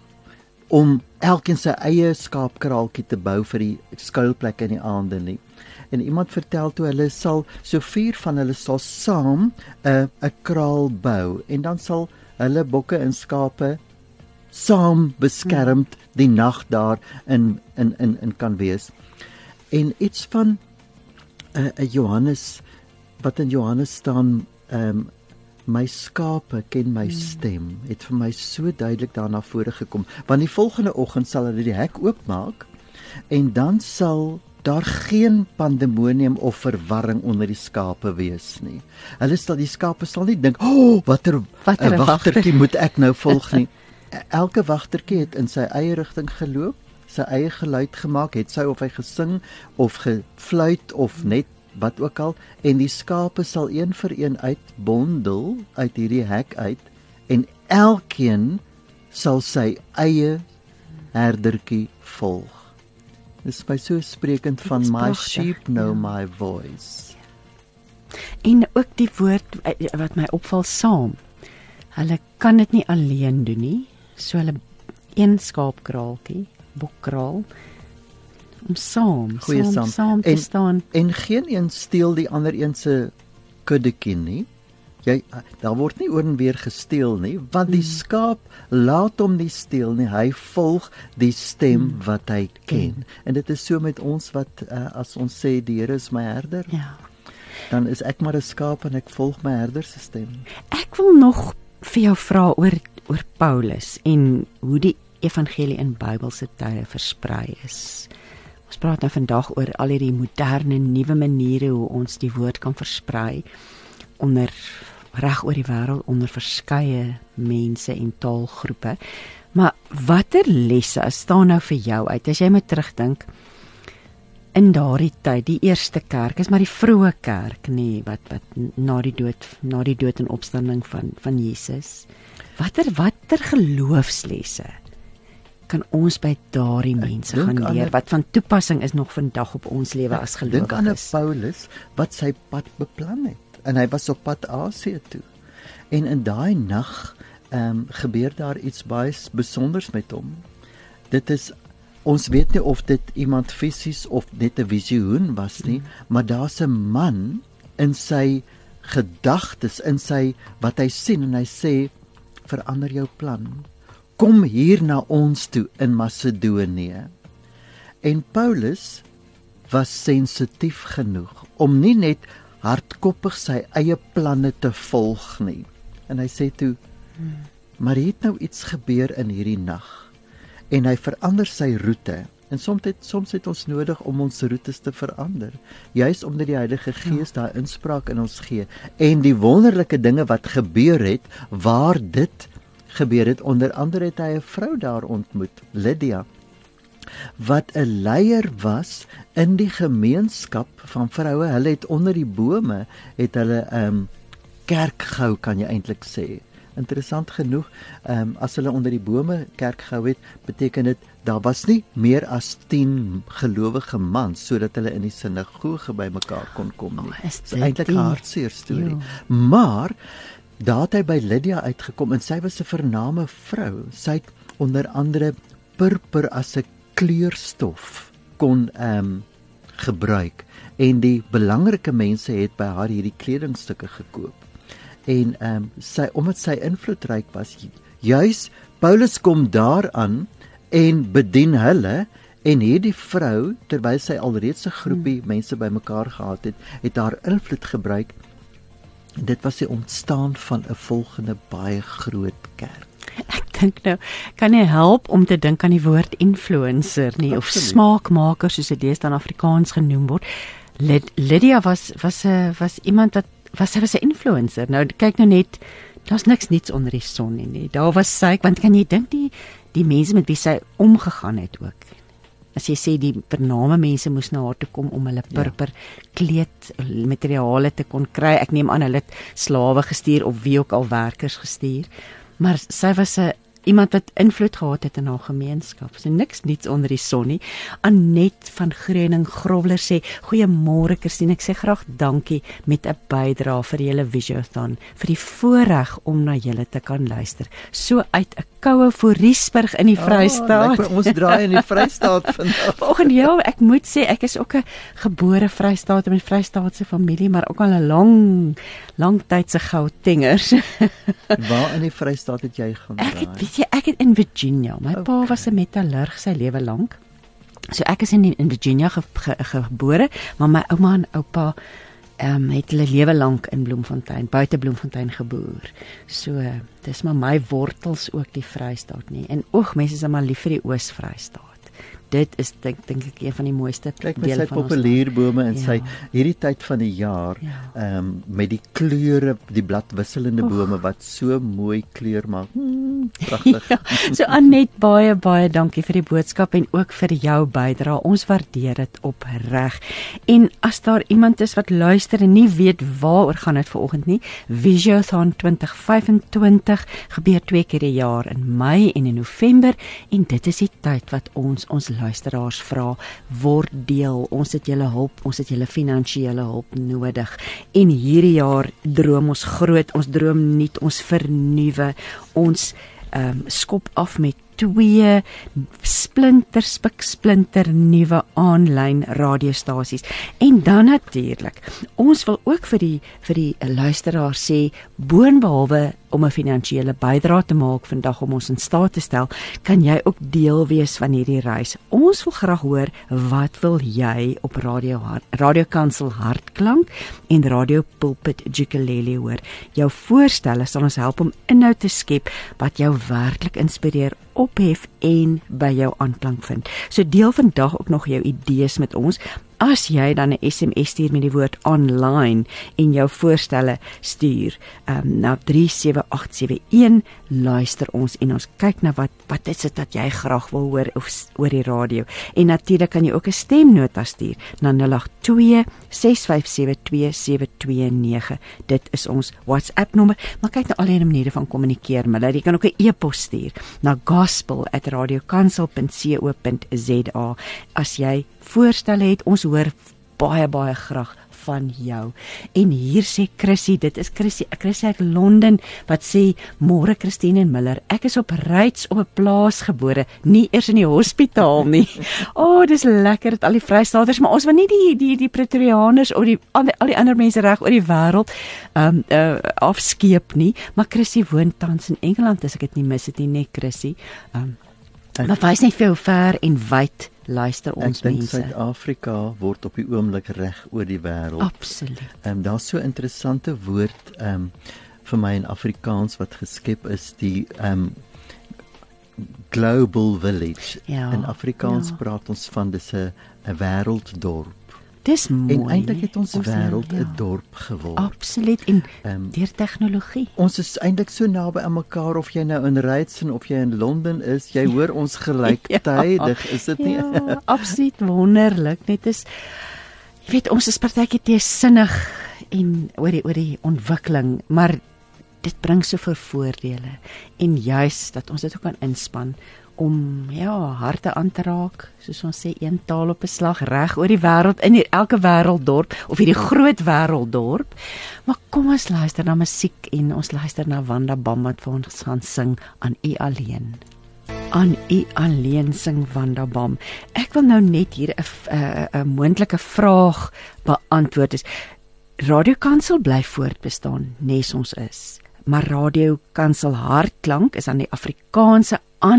om elkeen sy eie skaapkraaltjie te bou vir die skuilplek in die aande nie. En iemand vertel toe hulle sal so vier van hulle sal saam 'n uh, 'n kraal bou en dan sal hulle bokke en skape saam beskermd die nag daar in in in in kan wees. En iets van 'n uh, 'n Johannes wat in Johannes staan, ehm um, my skape ken my stem, het vir my so duidelik daarna vore gekom. Want die volgende oggend sal hulle die hek oopmaak en dan sal daar geen pandemonium of verwarring onder die skape wees nie. Hulle sal die skape sal nie dink, "O, oh, watter 'n wagtertjie moet ek nou volg nie." Elke wagtertjie het in sy eie rigting geloop, sy eie geluid gemaak, het sy of hy gesing of gefluit of net wat ook al, en die skape sal een vir een uitbondel uit hierdie hek uit en elkeen sal sy eie herdertjie volg. Dit is by so sprekend van my prachtig, sheep know ja. my voice. En ook die woord wat my opval, saam. Hulle kan dit nie alleen doen nie. So hulle een skaapkraaltjie, bokkraal, om saam, Goeie saam, saam. saam te en, staan. En geen een steel die ander een se kuddetjie nie. Jy, daar word nie oor en weer gesteel nie, want die skaap laat hom nie steel nie, hy volg die stem hmm. wat hy ken. Hmm. En dit is so met ons wat, uh, as ons sê, die Here is my herder, ja. dan is ek maar 'n skaap en ek volg my herder se stem. Ek wil nog vir jou vra oor, oor Paulus en hoe die evangelie in Bybelse tye versprei is. Ons praat nou vandag oor al hierdie moderne, nuwe maniere hoe ons die woord kan versprei onder reg oor die wêreld onder verskeie mense en taalgroepe. Maar watter lesse staan nou vir jou uit as jy moet terugdink in daardie tyd, die eerste kerk, is maar die vroeë kerk, nee, wat wat na die dood, na die dood en opstanding van van Jesus. Watter watter geloofslesse kan ons by daardie mense gaan leer wat van toepassing is nog vandag op ons lewe as gelowiges. Dink aan 'n Paulus wat sy pad beplan het en hy was op pad Asië toe. En in daai nag ehm um, gebeur daar iets baie besonders met hom. Dit is ons weet nie of dit iemand fisies of net 'n visioen was nie, mm. maar daar's 'n man in sy gedagtes, in sy wat hy sien en hy sê verander jou plan. Kom hier na ons toe in Macedonië. En Paulus was sensitief genoeg om nie net hardkoppig sy eie planne te volg nie. En hy sê toe, hmm. maar hier het nou iets gebeur in hierdie nag. En hy verander sy roete. En soms het, soms het ons nodig om ons roetes te verander. Juis omdat die Heilige Gees ja. daai inspraak in ons gee. En die wonderlike dinge wat gebeur het, waar dit gebeur het, onder andere het hy 'n vrou daar ontmoet, Lydia, wat 'n leier was in die gemeenskap van vroue. Hulle het onder die bome, het hulle 'n um, kerk gehou, kan jy eintlik sê. Interessant genoeg, um, as hulle onder die bome kerk gehou het, beteken dit, daar was nie meer as tien gelowige mans, sodat hulle in die sinagoge by mekaar kon kom nie. Oh, is dit is eintlik 'n hartseer storie. Jo. Maar, daar het hy by Lydia uitgekom, en sy was 'n vername vrou. Sy het onder andere purper as 'n kleurstof kon um, gebruik, en die belangrike mense het by haar hierdie kledingstukke gekoop. En um, sy, omdat sy invloedryk was, juis Paulus kom daaraan en bedien hulle, en hierdie vrou, terwyl sy alreeds 'n groepie hmm. mense bymekaar gehad het, het haar invloed gebruik, en dit was die ontstaan van 'n volgende baie groot kerk. Ek dink nou, kan jy help om te dink aan die woord influencer nie, of smaakmaker, soos dit deesdae in Afrikaans genoem word. Lyd, Lydia was was 'n was iemand wat was sy was 'n influencer. Nou kyk nou net, daar's niks niets onder die son nie, nie. Daar was sy, want kan jy dink die die mense met wie sy omgegaan het ook. As jy sê die vername mense moes na haar toe kom om hulle purper ja. kleed materiale te kon kry. Ek neem aan hulle het slawe gestuur of wie ook al werkers gestuur. Maar sy was 'n iemand wat invloed gehad het in haar gemeenskap. So niks niets onder die son nie. Annette van Groening Grobler sê, goeiemôre Christine, ek sê graag dankie met 'n bydrae vir julle Visiothon, vir die voorreg om na julle te kan luister. So uit 'n koue Voorriesburg in die Vrystaat. Oh, ons draai in die Vrystaat vandag. Vanoggend ja, ek moet sê ek is ook 'n gebore Vrystaat met Vrystaatse familie, maar ook al 'n lang lang tyd se Gautengers. Waar in die Vrystaat het jy gaan draai? Ek het, weet jy, ek het in Virginia. My okay. pa was 'n metallurg sy lewe lank. So ek is in in Virginia ge, ge, gebore, maar my ouma en oupa ehm um, het hulle lewe lank in Bloemfontein, buite Bloemfontein geboer. So dis maar my wortels ook die Vrystaat nie. En oeg, mense is maar lief vir die Oos-Vrystaat. Dit is dink dink ek een van die mooiste dele van ons. Kyk, met sy populierbome en ja. sy hierdie tyd van die jaar, ehm ja. um, met die kleure, die bladwisselende bome wat so mooi kleur maak. Hmm, pragtig. Ja, so Annette, baie baie dankie vir die boodskap en ook vir jou bydrae. Ons waardeer dit opreg. En as daar iemand is wat luister en nie weet waaroor gaan dit vanoggend nie, Visiothon twenty vyf-en-twintig gebeur twee keer 'n jaar in Mei en in November, en dit is die tyd wat ons ons luisteraars vra, word deel, ons het julle hulp, ons het julle finansiële hulp nodig, en hierdie jaar droom ons groot, ons droom nuut, ons vernuwe, ons um, skop af met twee splinter, spik splinter nuwe aanlyn radiostasies, en dan natuurlik, ons wil ook vir die, vir die luisteraar sê, boonbehalwe om 'n finansiële bydrae te maak vandag om ons in staat te stel, kan jy ook deel wees van hierdie reis. Ons wil graag hoor, wat wil jy op Radio Radio Kansel Hartklank en Radio Pulpit Ukulele hoor? Jou voorstelle sal ons help om inhoud te skep wat jou werklik inspireer, ophef en by jou aanklank vind. So deel vandag ook nog jou idees met ons. as jy dan 'n S M S stuur met die woord online en jou voorstelle stuur um, na drie sewe agt sewe een, luister ons en ons kyk na wat wat is dit dat jy graag wil hoor of oor die radio. En natuurlik kan jy ook 'n stemnota stuur na nul agt twee ses vyf sewe twee sewe twee nege. Dit is ons WhatsApp nommer, maar kyk na al die maniere van kommunikeer, maar jy kan ook 'n e-pos stuur na gospel at radiokansel punt co punt za. As jy voorstelle het, ons hoor baie baie graag van jou. En hier sê Chrissy, dit is Chrissy, Chrissy uit Londen, wat sê, môre Christine en Miller, ek is op Ryds op 'n plaas gebore, nie eers in die hospitaal nie. O, oh, dis lekker, dat al die Vrystaaters, maar ons wil nie die die die Pretorianers of die al die, al die ander mense reg oor die wêreld um, uh, afskeep nie, maar Chrissy woon tans in Engeland, as ek dit nie mis het nie, nee Chrissy. Um, maar wys net vir hoe ver en wyd luister ons ek mense. Ek dink Suid-Afrika word op die oomblik reg oor die wêreld. Absoluut. Ehm um, daar's so 'n interessante woord ehm um, vir my in Afrikaans wat geskep is, die ehm um, global village. Ja, in Afrikaans ja. praat ons van dis 'n 'n wêrelddorp. Dis mooi. En eintlik het ons, ons wêreld 'n ja. dorp geword. Absoluut, en um, deur tegnologie. Ons is eintlik so naby aan mekaar, of jy nou in Ryds of jy in Londen is, jy hoor ons gelyktydig, ja, is dit nie? Ja, absoluut wonderlik. Net is, jy weet, ons is partykeer teesinnig en oor die oor die ontwikkeling, maar dit bring soveel voordele. En juis dat ons dit ook kan inspann om ja, harte aan te raak, soos ons sê, een taal op 'n slag reg oor die wêreld, in die, elke wêrelddorp of hierdie groot wêrelddorp. Maar kom ons luister na musiek en ons luister na Wanda Bam wat vir ons gaan sing Aan U Alleen. Aan U Alleen sing Wanda Bam. Ek wil nou net hier 'n 'n moontlike vraag beantwoord. Is Radio Kansel bly voortbestaan, nes ons is. Maar Radio Kansel Hartklank is aan die Afrikaanse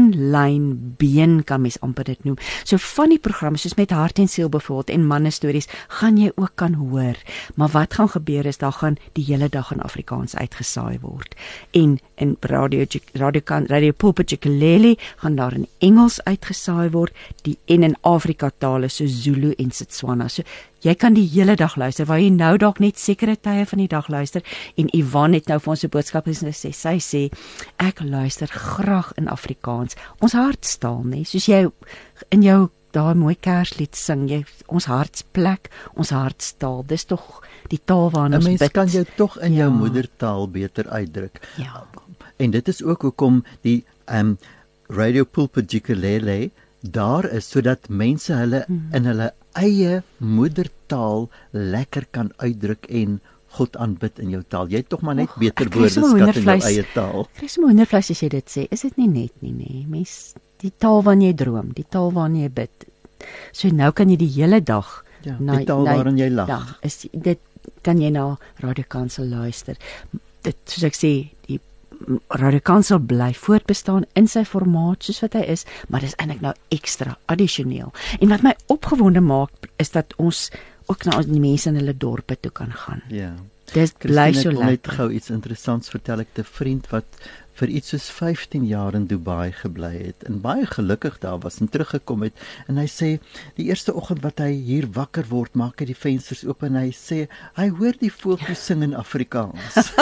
aanlyn been, kan mens amper dit noem. So van die programme soos met Hart en Siel byvoorbeeld en manne stories gaan jy ook kan hoor. Maar wat gaan gebeur is daar gaan die hele dag in Afrikaans uitgesaai word. En in Radio Radio Radio Pulpit Jikelele gaan daar in Engels uitgesaai word, die en in Afrika tale so Zulu en Setswana. So jy kan die hele dag luister, waar jy nou dalk net sekere tye van die dag luister. En Ivan het nou vir ons 'n boodskap gesê, sy sê, ek luister graag in Afrikaans, ons hartstaal, nee, soos jy in jou daai mooi Kerslied sing, jy, ons hartsplek, ons hartstaal, dis tog die taal waarin ons bid. 'n Mens kan jou tog in ja. jou moedertaal beter uitdruk. Ja. En dit is ook hoekom die um, Radio Pulpit Jikelele daar is, sodat mense hulle hmm. in hulle eie moedertaal lekker kan uitdruk en God aanbid in jou taal. Jy het tog maar net beter woordeskat in jou eie taal. Ek is moedervleis as jy dit sê. Is dit nie net nie, nee. Mens, die taal waarin jy droom, die taal waarin jy bid. So nou kan jy die hele dag ja, na die taal na, waarin jy lag. Ja, is dit kan jy na Radio Kansel luister. Dit soos ek sê, die Radio Kansel bly voortbestaan in sy formaat soos wat hy is, maar dis eintlik nou ekstra addisioneel. En wat my opgewonde maak is dat ons ook na die mense in hulle dorpe toe kan gaan. Ja. Dis bly so lekker. Ek wil net lekker. gou iets interessants vertel. Ek het 'n vriend wat vir iets soos vyftien jaar in Dubai gebly het en baie gelukkig daar was en teruggekom het, en hy sê die eerste oggend wat hy hier wakker word, maak hy die vensters oop en hy sê hy hoor die voeltjies sing in Afrikaans.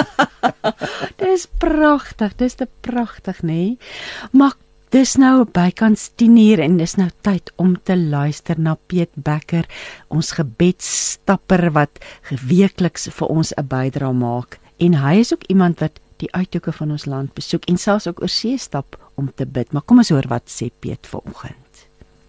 Dis pragtig, dis te pragtig, nê? Maar dis nou bykans tien uur en dis nou tyd om te luister na Piet Becker, ons gebedsstapper wat weekliks vir ons 'n bydrae maak. En hy is ook iemand wat die uithoeke van ons land besoek en selfs ook oor see stap om te bid. Maar kom ons hoor wat sê Piet vanoggend.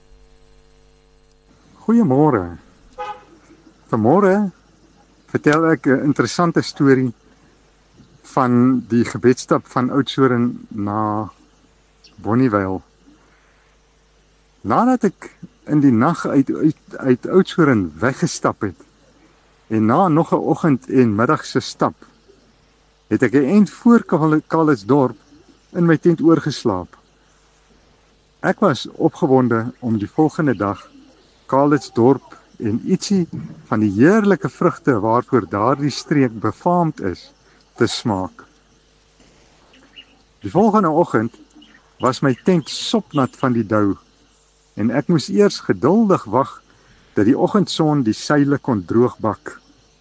Goeiemôre. Vanmôre vertel ek 'n interessante storie van die gebedsstap van Oudtshoorn na Bonnievale. Nadat ek in die nag uit uit, uit Oudtshoorn weggestap het en na nog 'n oggend en middag se stap, het ek 'n eind voor Calitzdorp in my tent oorgeslaap. Ek was opgewonde om die volgende dag Calitzdorp en ietsie van die heerlike vrugte waarvoor daardie streek befaamd is, te smaak. Die volgende oggend was my tent sopnat van die dou en ek moes eers geduldig wag dat die oggendson die seile kon droogbak.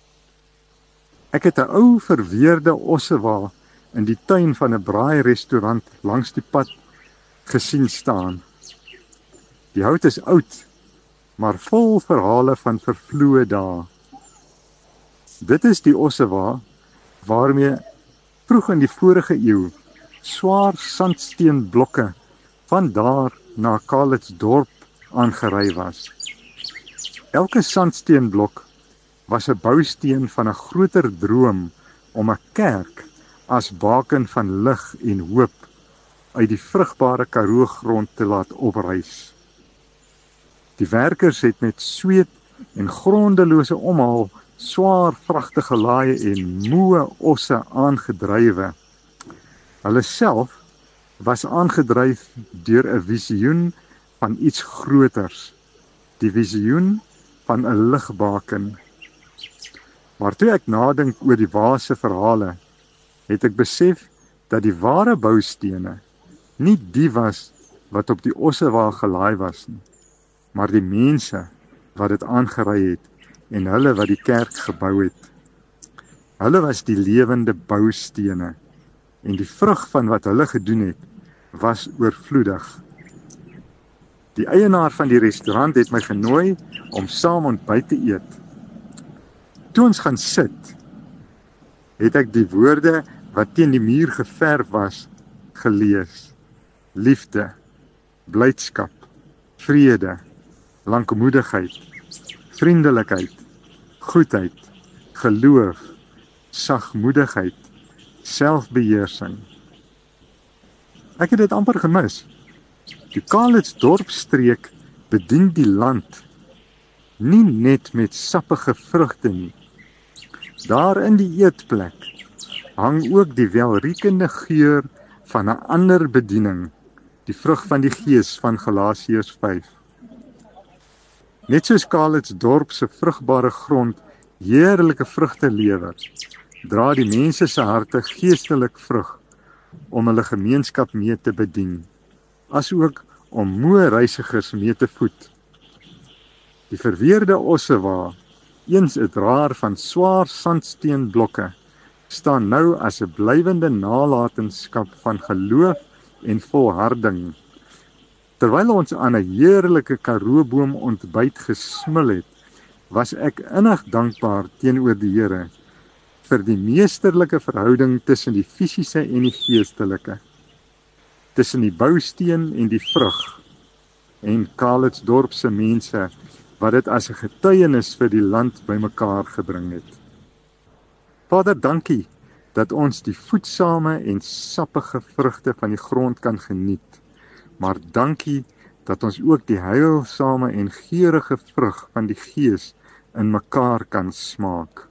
Ek het 'n ou verweerde ossewa in die tuin van 'n braai-restaurant langs die pad gesien staan. Die hout is oud, maar vol verhale van vervloë dae. Dit is die ossewa waarmee vroeg in die vorige eeu swaar sandsteenblokke van daar na Calitzdorp aangery was. Elke sandsteenblok was 'n bousteen van 'n groter droom om 'n kerk as baken van lig en hoop uit die vrugbare Karoo grond te laat oprys. Die werkers het met sweet en grondelose omhaal swaar vragte gelaaie en moe osse aangedrywe. Hulle self was aangedryf deur 'n visioen van iets groters, die visioen van 'n ligbaken. Maar toe ek nadink oor die waase verhale, het ek besef dat die ware boustene nie die was wat op die ossewa gelaai was nie, maar die mense wat dit aangery het en hulle wat die kerk gebou het. Hulle was die lewende boustene en die vrug van wat hulle gedoen het, was oorvloedig. Die eienaar van die restaurant het my genooi om saam ontbyt te eet. Toe ons gaan sit, het ek die woorde wat teen die muur geverf was, gelees. Liefde, blydskap, vrede, lankmoedigheid, vriendelikheid, goedheid, geloof, sagmoedigheid, selfbeheersing. Ek het dit amper gemis. Die Calitzdorpstreek bedien die land nie net met sappige vrugte nie. Daar in die eetplek hang ook die welriekende geur van 'n ander bediening, die vrug van die Gees van Galasiërs vyf. Net soos Calitzdorp se vrugbare grond heerlike vrugte lewer, dra die mense se harte geestelik vrug om hulle gemeenskap mee te bedien, asook om moe reisigers mee te voed. Die verweerde ossewa, eens 'n draer van swaar sandsteenblokke, staan nou as 'n blywende nalatenskap van geloof en volharding. Terwyl ons aan 'n heerlike karooboom ontbyt gesmil het, was ek innig dankbaar teenoor die Here vir die meesterlike verhouding tussen die fisiese en die geestelike, tussen die bousteen en die vrug, en Calitzdorp se mense wat dit as 'n getuienis vir die land bymekaar gebring het. Vader, dankie dat ons die voedsame en sappige vrugte van die grond kan geniet, maar dankie dat ons ook die heilsame en geurende vrug van die Gees in mekaar kan smaak.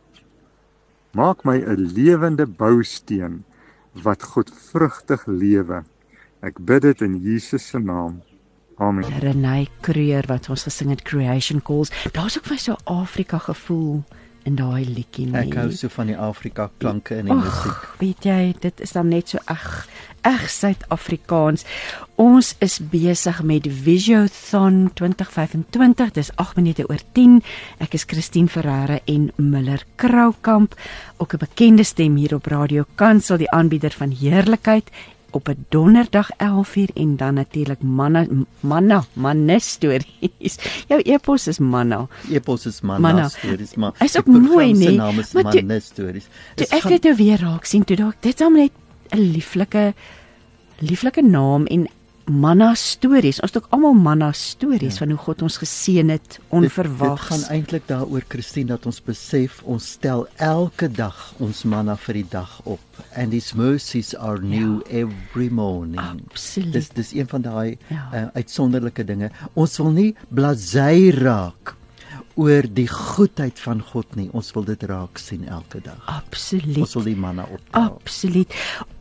Maak my 'n lewende bousteen wat godvrugtig lewe. Ek bid dit in Jesus se naam. Amen. Renay Kreur wat ons gesing het, Creation Calls. Daar's ook vir so Afrika gevoel in daai liedjie nie. Ek hou so van die Afrika klanke in die musiek. Weet jy, dit is dan net so eg, eg Suid-Afrikaans. Ons is besig met Visiothon twintig vyf-en-twintig. Dis agt minute oor tien. Ek is Christine Ferreira en Miller Kroukamp, ook 'n bekende stem hier op Radio Kansel, die aanbieder van heerlikheid op 'n donderdag elf uur en dan natuurlik manna manna manne stories. Jou epos is manna. Epos is manna, manna. stories, maar is ook mooi nie. Maar manne stories. Toe ek dit nou weer raak sien, toe dalk dit is net 'n lieflike lieflike naam en manna stories. Ons het ook almal manna stories ja. van hoe God ons geseën het onverwags. Dit, dit gaan eintlik daaroor, Christine, dat ons besef ons stel elke dag ons manna vir die dag op. And his mercies are new ja. every morning. Absoluut. Dis dis een van daai ja. uh, uitsonderlike dinge. Ons wil nie blasey raak oor die goedheid van God nie. Ons wil dit raak sien elke dag. Absoluut. Ons wil die manna optel. Absoluut.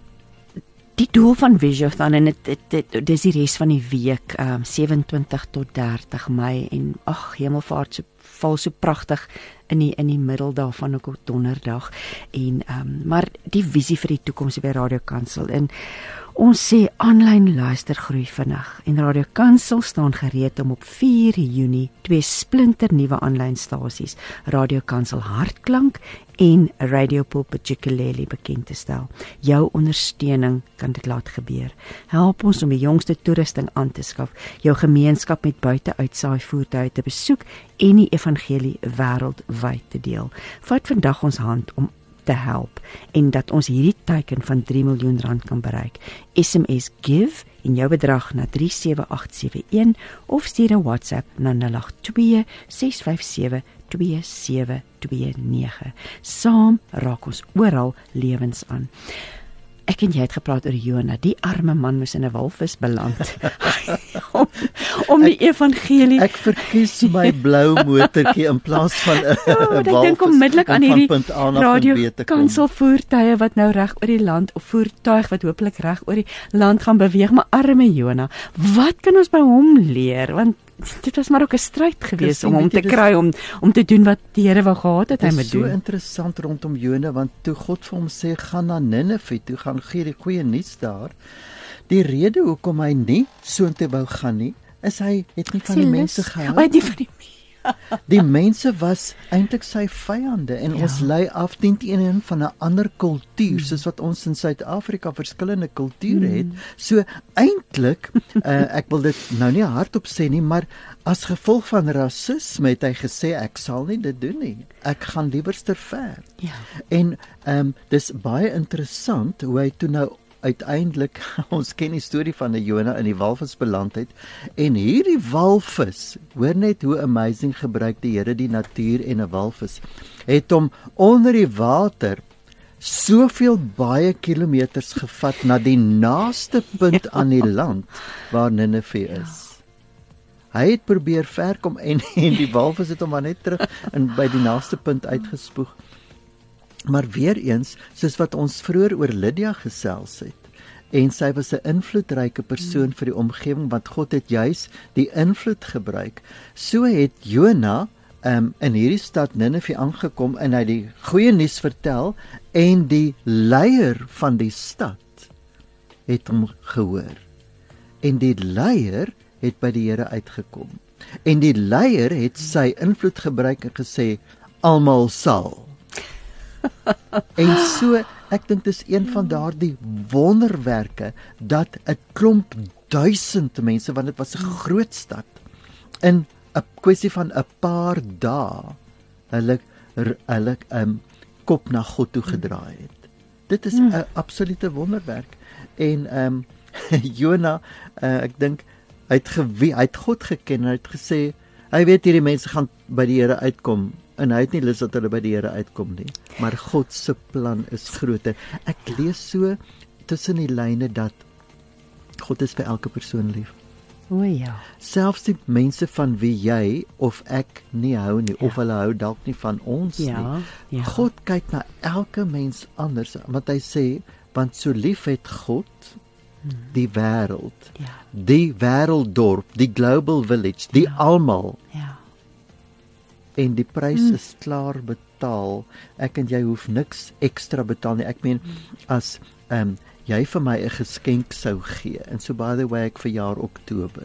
Die doel van Visiothon, en dit, dit, dit, dit is die res van die week, um, sewenentwintig tot dertig Mei, en ag, hemelvaart so, val so pragtig in die, in die middel daarvan, ook op donderdag, en, um, maar die visie vir die toekoms by Radio Kansel, en Ons sê aanlyn luister groei vinnig en Radio Kansel staan gereed om op vier Junie twee splinter nuwe aanlyn stasies, Radio Kansel Hartklank en Radio Pulpit Ukulele bekend te stel. Jou ondersteuning kan dit laat gebeur. Help ons om die jongste toerusting aan te skaf, jou gemeenskap met buiteuitsaai voertuie te besoek en die evangelie wêreldwyd te deel. Vat vandag ons hand om te help en dat ons hierdie teiken van drie miljoen rand kan bereik. S M S GIVE en jou bedrag na drie sewe agt sewe een of stuur 'n WhatsApp na nul agt twee ses vyf sewe twee sewe twee nege. Saam raak ons oral lewens aan. Ek en jy het gepraat oor Jona, die arme man moes in 'n walvis beland om, om die ek, evangelie. Ek verkies my blou motortjie in plaas van 'n oh, walvis. Ek dink onmiddellik aan hierdie Radio Kansel Kansel voertuie wat nou reg oor die land, of voertuig wat hopelik reg oor die land gaan beweeg, maar arme Jona, wat kan ons by hom leer? Want dit was maar ook 'n stryd geweest om hom te kry om om te doen wat die Here wou gehad het hy moet doen. Dit is so interessant rondom Jona, want toe God vir hom sê gaan na Ninive toe, gaan gee die goeie nuus daar. Die rede hoekom hy nie soontoe wou gaan nie, is hy het nie van die mense gehou. Hy het nie van die Die mense was eintlik sy vyande en ja. ons lei af teen een van 'n ander kultuur, mm. soos wat ons in Suid-Afrika verskillende kulture mm. het. So eintlik, uh, ek wil dit nou nie hardop sê nie, maar as gevolg van rasisme het hy gesê ek sal nie dit doen nie. Ek gaan liewerster ver. Ja. En ehm um, dis baie interessant hoe hy toe nou uiteindelik, ons ken die storie van 'n Jona in die walvis beland het, en hierdie walvis, hoor net hoe amazing gebruik die Here die natuur en 'n walvis, het hom onder die water soveel baie kilometers gevat na die naaste punt ja. aan die land waar Ninive is. Ja. Hy het probeer ver kom en, en die walvis het hom maar net terug in by die naaste punt uitgespoeg. Maar weer eens, soos wat ons vroeër oor Lydia gesels het, en sy was 'n invloedryke persoon vir die omgewing, want God het juis die invloed gebruik. So het Jona um, in hierdie stad Ninive aangekom en hy die goeie nuus vertel, en die leier van die stad het hom gehoor. En die leier het by die Here uitgekom. En die leier het sy invloed gebruik en gesê, almal sal. En so, ek dink dis een van daardie wonderwerke dat 'n klomp duisend mense, want dit was 'n groot stad, in 'n kwessie van 'n paar dae hulle hulle um, kop na God toe gedraai het. Dit is 'n absolute wonderwerk. En ehm um, Jona, uh, ek dink hy het gewie, hy het God geken en hy het gesê, hy weet hierdie mense gaan by die Here uitkom. En hy het nie lus dat hulle by die Here uitkom nie. Maar God se plan is groter. Ek lees so tussen die lyne dat God is vir elke persoon lief. O ja. Selfs die mense van wie jy of ek nie hou nie, ja. of hulle hou dalk nie van ons ja, nie. Ja. God kyk na elke mens anders, want hy sê, want so lief het God die wêreld, ja. die wêrelddorp, die global village, die ja. almal. Ja. En die prys mm. is klaar betaal. Ek en jy hoef niks ekstra betaal nie. Ek meen, as um, jy vir my 'n geskenk sou gee, en so by the way, ek verjaar Oktober.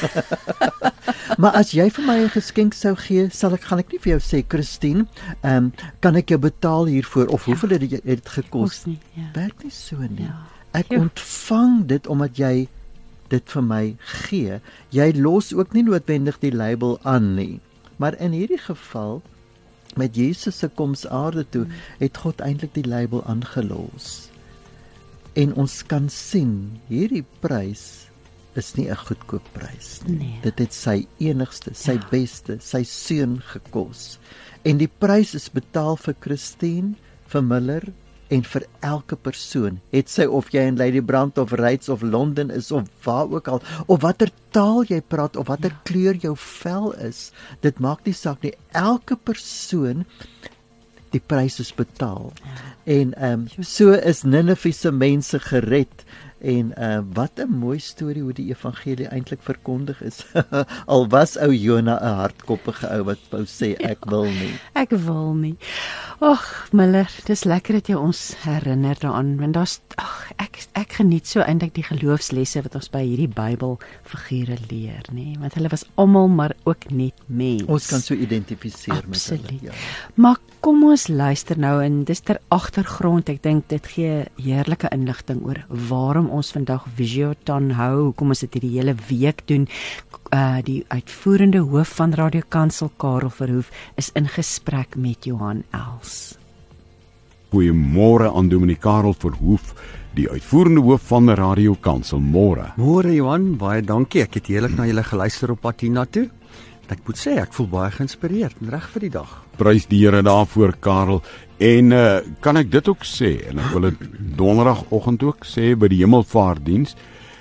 Maar as jy vir my 'n geskenk sou gee, sal ek, gaan ek nie vir jou sê, Christine, um, kan ek jou betaal hiervoor, of ja. hoeveel het dit, het dit gekos? Nie, ja. Werk nie so nie. Ja. Ek ontvang dit omdat jy dit vir my gee. Jy los ook nie noodwendig die label aan nie. Maar in hierdie geval, met Jesus se koms aarde toe, het God eintlik die label aangelos. En ons kan sien, hierdie prys is nie 'n goedkoop prys nie. Nee. Dit het sy enigste, sy ja. beste, sy seun gekos. En die prys is betaal vir Christine, vir Miller, en vir elke persoon, het sy of jy in Ladybrand of Ryds of Londen is of waar ook al, of watter taal jy praat of watter ja. kleur jou vel is, dit maak nie saak nie, elke persoon, die prys is betaal. Ja. En um, so is Ninive se mense gered. En uh, wat 'n mooi storie hoe die evangelie eintlik verkondig is. Al was ou Jona 'n hardkoppige ou wat wou sê ek wil nie. Ek wil nie. Ag, Miller, dis lekker dat jy ons herinner daaraan, want daar's ag, ek ek geniet so eintlik die geloofslesse wat ons by hierdie Bybelfigure leer, nê, want hulle was almal maar ook net mens. Ons kan so identifiseer Absoluut. met hulle. Ja. Maar kom ons luister nou en dis ter agtergrond, ek dink dit gee heerlike inligting oor waarom ons vandag Visiothon hou, hoekom ons dit hierdie hele week doen. Uh, die uitvoerende hoof van Radio Kansel, Karel Verhoef, is in gesprek met Johan Els. Goeiemôre aan Dominee Karel Verhoef, die uitvoerende hoof van Radio Kansel. Môre. Môre Johan, baie dankie. Ek het heerlik na julle geluister op pad hiernatoe. Ek moet sê, ek voel baie geïnspireerd en reg vir die dag. Prys die Here daarvoor, Karel. En uh, kan ek dit ook sê, en ek wil dit donderdagoggend ook sê by die Hemelvaartdiens,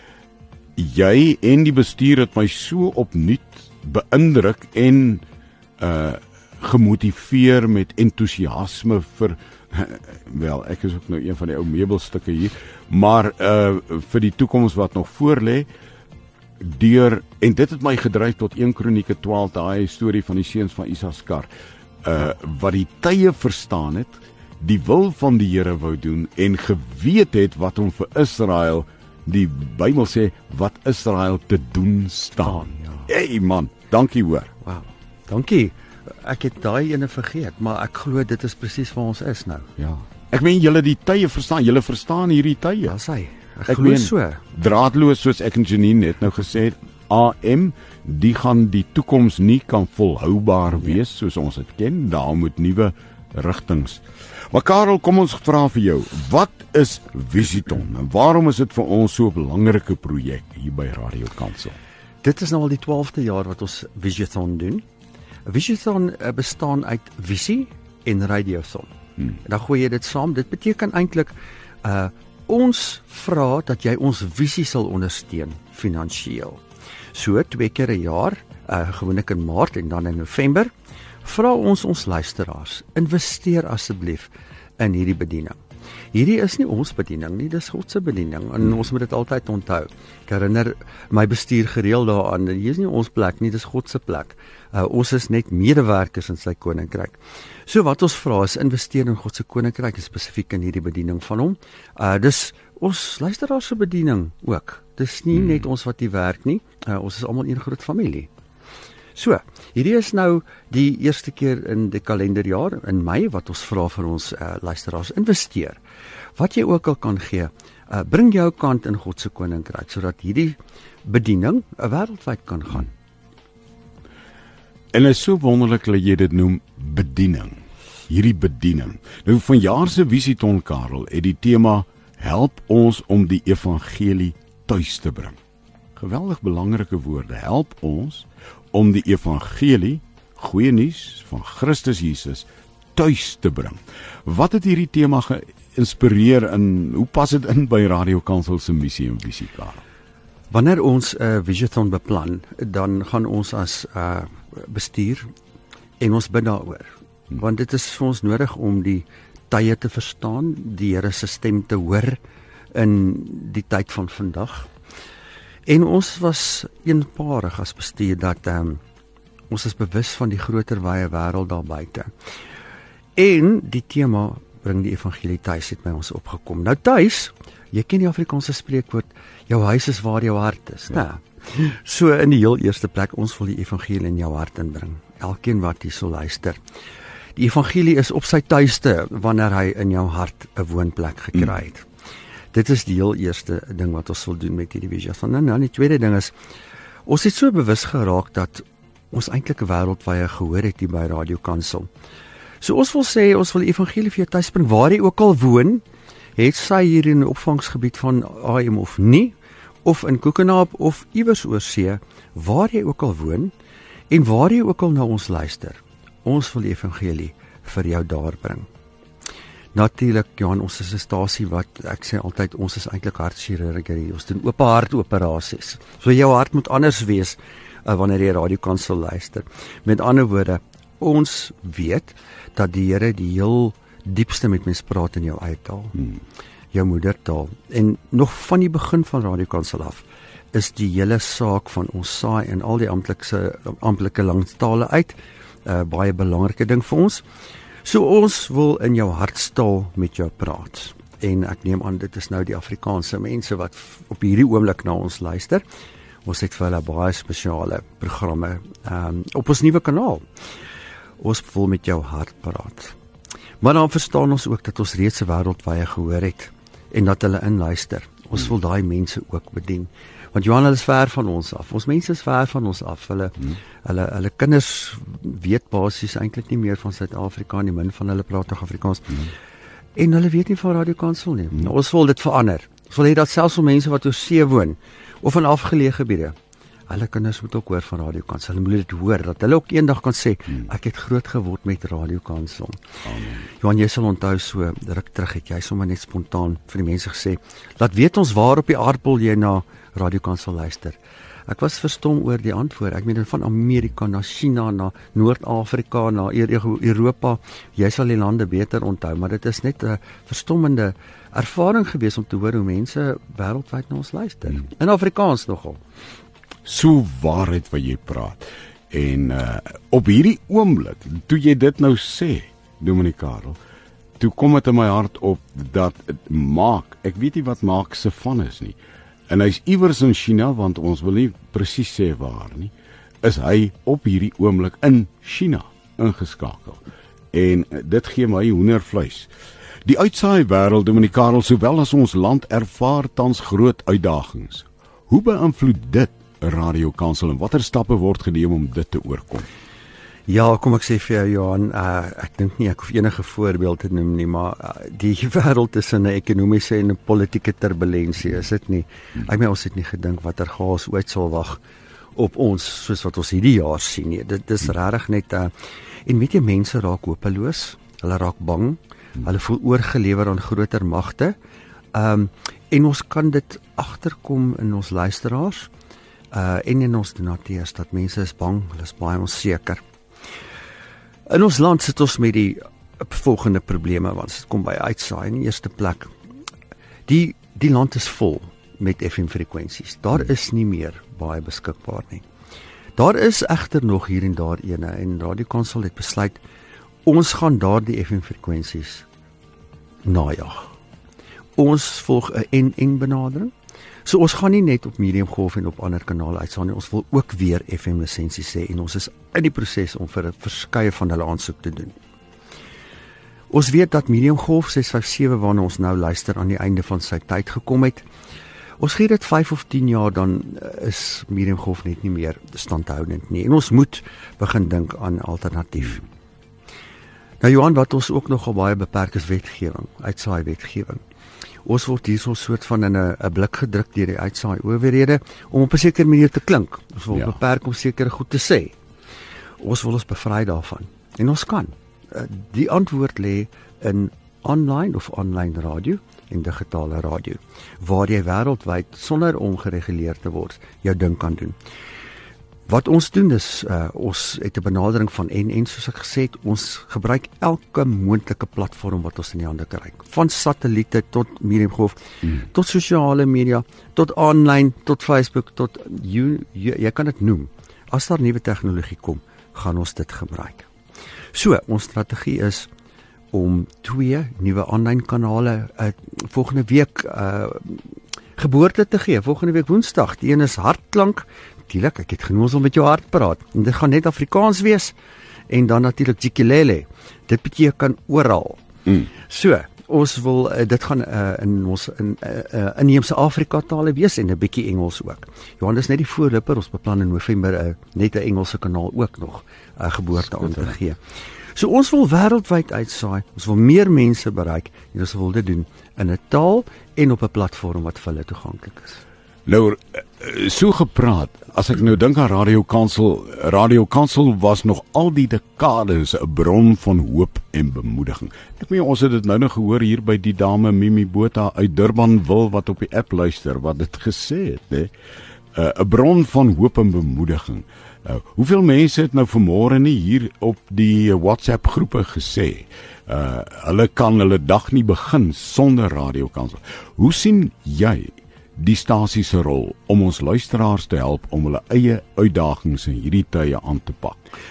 jy en die bestuur het my so opnuut beïndruk en uh, gemotiveer met entoesiasme vir, wel, ek is ook nou een van die ou meubelstukke hier, maar uh, vir die toekoms wat nog voorlê, deur, en dit het my gedryf tot Eerste Kronieke twaalf, daai storie van die seuns van Isaskar, uh, wat die tye verstaan het, die wil van die Here wou doen, en geweet het wat hom vir Israel, die Bybel sê, wat Israel te doen staan. Ja. Hey man, dankie hoor. Wow, dankie. Ek het daai ene vergeet, maar ek glo dit is presies waar ons is nou. Ja. Ek meen julle die tye verstaan, julle verstaan hierdie tye. Ja, sy. Ek, Ek glo meen, so. Draadloos, soos ek en Janine net nou gesê het, A M, die gaan die toekoms nie kan volhoubaar wees soos ons dit ken. Daar moet nuwe rigtings. Maar Karel, kom ons vra vir jou, wat is Visiothon en waarom is dit vir ons so 'n belangrike projek hier by Radio Kansel? Dit is nou al die twaalfde jaar wat ons Visiothon doen. Visiothon uh, bestaan uit visie en radiothon. Hmm. Dan gooi jy dit saam. Dit beteken eintlik uh ons vra dat jy ons visie sal ondersteun finansiëel. So twee keer 'n jaar, uh, gewoonlik in Maart en dan in November, vra ons ons luisteraars, investeer asseblief in hierdie bediening. Hierdie is nie ons bediening nie, dis God se bediening en ons moet dit altyd onthou. Ek herinner my bestuur gereeld daaraan, hier is nie ons plek nie, dis God se plek. Uh, ons is net medewerkers in sy koninkryk. So wat ons vra is investeer in God se koninkryk, spesifiek in hierdie bediening van hom. Uh, dis ons luisteraars se bediening ook. Dis nie hmm. net ons wat hier werk nie, uh, ons is almal een groot familie. So, hierdie is nou die eerste keer in die kalenderjaar in Mei wat ons vra vir ons uh, luisteraars investeer. Wat jy ook al kan gee, uh, bring jou kant in God se koninkryk sodat hierdie bediening uh, wêreldwyd kan gaan. En is so wonderlik dat jy dit noem bediening. Hierdie bediening. Nou vanjaar se Visiothon, Karel, het die tema help ons om die evangelie tuis te bring. Geweldig belangrike woorde. Help ons om die evangelie, goeie nuus van Christus Jesus, tuis te bring. Wat het hierdie tema geïnspireer en hoe pas dit in by Radio Kansel se missie en visie, Karel? Wanneer ons 'n uh, Visiothon beplan, dan gaan ons as uh, bestuur en ons bid daaroor. Hmm. Want dit is vir ons nodig om die tye te verstaan, die Here se stem te hoor in die tyd van vandag. En ons was eenparig as bestuur dat um, ons is bewus van die groter wye wêreld daar buite. En die tema bring die evangelie tuis het by ons opgekom. Nou tuis, jy ken die Afrikaanse spreekwoord, jou huis is waar jou hart is. Ja. Nou, so in die heel eerste plek, ons wil die evangelie in jou hart inbring. Elkeen wat hier so luister. Die evangelie is op sy tuiste wanneer hy in jou hart 'n woonplek gekry het. Mm. Dit is die heel eerste ding wat ons wil doen met hierdie Visiothon. En dan die tweede ding is, ons het so bewus geraak dat ons eintlik 'n wêreldwye gehoor het hier by Radio Kansel. So ons wil sê, ons wil die evangelie vir jou tuis bring, waar jy ook al woon, het sy hier in die opvangsgebied van A M of nie, of in Koekenaap of iewers oor see, waar jy ook al woon, en waar jy ook al na ons luister. Ons wil die evangelie vir jou daar bring. Natuurlik, Johan, ons is 'n stasie wat, ek sê altyd, ons is eintlik hartchirurgie, ons doen oop hart operasies. So jou hart moet anders wees uh, wanneer jy Radio Kansel luister. Met ander woorde, ons weet dat die Here die heel diepste met mens praat in jou eie taal, hmm. jou moedertaal. En nog van die begin van Radio Kansel af, is die hele saak van ons saai en al die amptelike, amptelike langtale uit, uh, baie belangrike ding vir ons. So ons wil in jou hartstaal met jou praat. En ek neem aan dit is nou die Afrikaanse mense wat op hierdie oomblik na ons luister. Ons het vir hulle baie spesiale programme um, op ons nuwe kanaal. Ons wil met jou hart praat. Maar dan verstaan ons ook dat ons reeds 'n wêreldwye gehoor het en dat hulle inluister. Ons hmm. wil daai mense ook bedien. Want Johan, hulle is ver van ons af. Ons mense is ver van ons af. Hulle hmm. hulle hulle kinders weet basies eintlik nie meer van Suid-Afrika nie. Min van hulle praat nog Afrikaans. Hmm. En hulle weet nie van Radio Kansel nie. Hmm. Nou, ons wil dit verander. Ons wil hê dat selfs al mense wat oor see woon of in afgeleë gebiede, hulle kinders moet ook hoor van Radio Kansel. Hulle moet dit hoor, dat hulle ook eendag kan sê, hmm. ek het groot geword met Radio Kansel. Amen. Johan, jy sal onthou so ruk terug het jy sommer net spontaan vir die mense gesê, laat weet ons waar op die aardbol jy na Radio Kansel luister. Ek was verstom oor die antwoord. Ek meen van Amerika na China, na Noord-Afrika, na Europa. Jy sal die lande beter onthou, maar dit is net 'n verstommende ervaring gewees om te hoor hoe mense wêreldwyd na ons luister. Hmm. In Afrikaans nogal. So waarheid wat jy praat. En uh, op hierdie oomblik, toe jy dit nou sê, Dominic Karel, toe kom dit in my hart op dat Mark, ek weet nie wat Mark se van is nie. En hy's iewers in China, want ons wil nie presies sê waar nie, is hy op hierdie oomblik in China ingeskakel. En dit gee my hoendervleis. Die uitsaai wêreld, Dominic Karel, sowel as ons land ervaar tans groot uitdagings. Hoe beïnvloed dit Radio Kansel en watter stappe word geneem om dit te oorkom? Ja, kom ek sê vir jou Johan, uh, ek dink nie ek hoef enige voorbeeld te noem nie, maar uh, die wêreld is in 'n ekonomiese en 'n politieke turbulensie, is dit nie? Hmm. Ek meen ons het nie gedink watter chaos ooit sal wag op ons soos wat ons hierdie jaar sien nie. Dit is hmm. regtig net uh, en weet jy, mense raak hopeloos, hulle raak bang, hmm. hulle voel oorgelewer aan groter magte. Ehm um, en ons kan dit agterkom in ons luisteraars. Uh, en in ons donateurs, dat mense is bang, hulle is baie onseker. In ons land sit ons met die volgende probleme, want dit kom by uitsaai in die eerste plek. Die, die land is vol met F M-frekwensies. Daar is nie meer baie beskikbaar nie. Daar is egter nog hier en daar ene, en Radio Kansel het besluit, ons gaan daardie F M-frekwensies najag. Ons volg 'n en en benadering. So ons gaan nie net op mediumgolf en op ander kanale uitsaai nie, ons wil ook weer F M lisensies hê en ons is in die proses om vir 'n verskeie van hulle aansoek te doen. Ons weet dat mediumgolf ses vyf sewe waarna ons nou luister aan die einde van sy tyd gekom het. Ons gee dit vyf of tien jaar, dan is mediumgolf net nie meer standhoudend nie en ons moet begin dink aan alternatief. Nou Johan, wat ons ook nogal baie beperk is wetgewing, uitsaai wetgewing. Ons word hier so soort van in 'n blik gedruk deur die uitsaai owerhede om op 'n sekere manier te klink. Ons wil ja. beperk om sekere goed te sê. Ons wil ons bevry daarvan. En ons kan. Die antwoord lê in online of online radio en digitale radio, waar jy wêreldwyd sonder om gereguleer te word jou ding kan doen. Wat ons doen is, uh, ons het 'n benadering van en en soos ek gesê het, ons gebruik elke moontlike platform wat ons in die hande kry. Van satelliete tot mediumgolf, hmm. tot sosiale media, tot online, tot Facebook, tot jy, jy, jy kan dit noem. As daar nuwe tegnologie kom, gaan ons dit gebruik. So, ons strategie is om twee nuwe online kanale uh, volgende week uh, geboorte te gee. Volgende week Woensdag. Die een is Hartklank. Natuurlik, ek het genoos om met jou hart praat. En dit gaan net Afrikaans wees. En dan natuurlik Jikelele. Dit beteken oral. Mm. So, ons wil uh, dit gaan uh, in ons in uh, uh, inheemse Afrika tale wees en 'n bietjie Engels ook. Johan, dis net die voorloper. Ons beplan in November uh, net 'n Engelse kanaal ook nog uh, geboorte aan te gee. So ons wil wêreldwyd uitsaai. Ons wil meer mense bereik en ons wil dit doen in 'n taal en op 'n platform wat vir hulle toeganklik is. Nou, so gepraat, as ek nou dink aan Radio Kansel, Radio Kansel was nog al die dekades 'n bron van hoop en bemoediging. Ek meen, ons het dit nou nog gehoor hier by die dame Mimi Botha uit Durban wil wat op die app luister, wat dit gesê het, hè? 'n uh, bron van hoop en bemoediging. Uh, hoeveel mense het nou vanmôre nie hier op die WhatsApp groepe gesê, uh, hulle kan hulle dag nie begin sonder Radio Kansel. Hoe sien jy die stasie se rol om ons luisteraars te help om hulle eie uitdagings in hierdie tye aan te pak?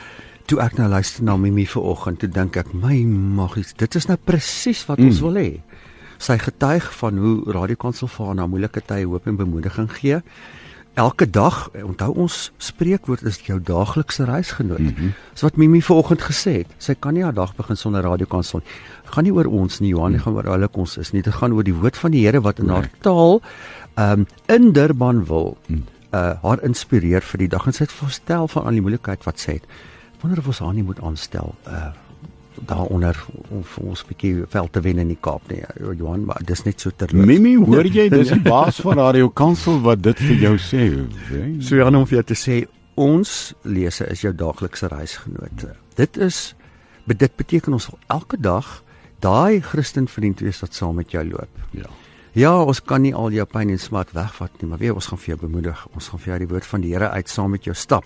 toe ek nou luister na Mimi vanoggend, toe dink ek, my magies, dit is nou presies wat mm. ons wil hê. Sy getuig van hoe Radiokansel vir haar na moeilike tye hoop en bemoediging gee. Elke dag, onthou ons spreekwoord is jou daaglikse reisgenoot. Mm-hmm. Dis wat Mimi vanoggend gesê het. Sy kan nie haar dag begin sonder Radiokansel nie. Dit gaan nie oor ons nie, Johan, dit mm. gaan oor hulle ons is nie. Dit gaan oor die woord van die Here wat in nee. haar taal um, in Durban wil mm. uh, haar inspireer vir die dag. En sy het verstel van al die moeilikheid wat sy het. Ek wonder of ons haar nie moet aanstel uh, daaronder om vir ons 'n bietjie veld te wen in die Kaap nie, Johan, maar dis net so terloops. Mimi, hoor jy, dis die baas van Radiokansel wat dit vir jou sê. So Jan, om vir jou te sê, ons lese is jou daaglikse reisgenoot. Dit is, dit beteken ons elke dag daai Christen vriend wees wat saam met jou loop. Ja. Ja, ons kan nie al jou pyn en smart wegvat nie, maar weet, ons gaan vir jou bemoedig. Ons gaan vir jou die woord van die Here uit saam met jou stap.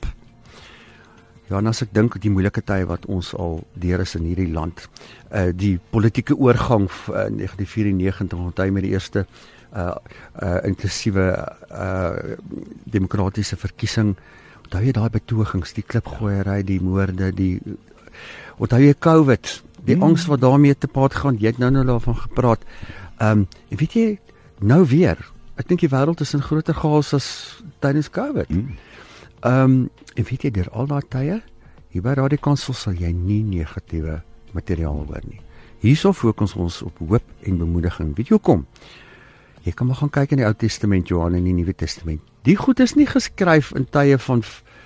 Ja, en as ek dink die moeilike tye wat ons al deur is in hierdie land, uh, die politieke oorgang uh, negentien vyf-en-negentig, onthou met die eerste uh, uh, inklusiewe uh, demokratiese verkiesing, onthou jy daai betogings, die klipgooiery, die moorde, die onthou jy COVID, die hmm. angs wat daarmee te paad gaan, jy het nou nou daarvan gepraat. Um, en weet jy, nou weer, ek dink die wêreld is in groter chaos as tydens COVID. Hmm. Um, en weet jy, deur al daai tye, hier by Radiokansel sal jy nie negatiewe materiaal hoor nie. Hierso fokus ons op hoop en bemoediging. Weet jy hoekom? Jy kan maar gaan kyk in die Ou Testament, Johan, en die Nuwe Testament. Die goed is nie geskryf in tye van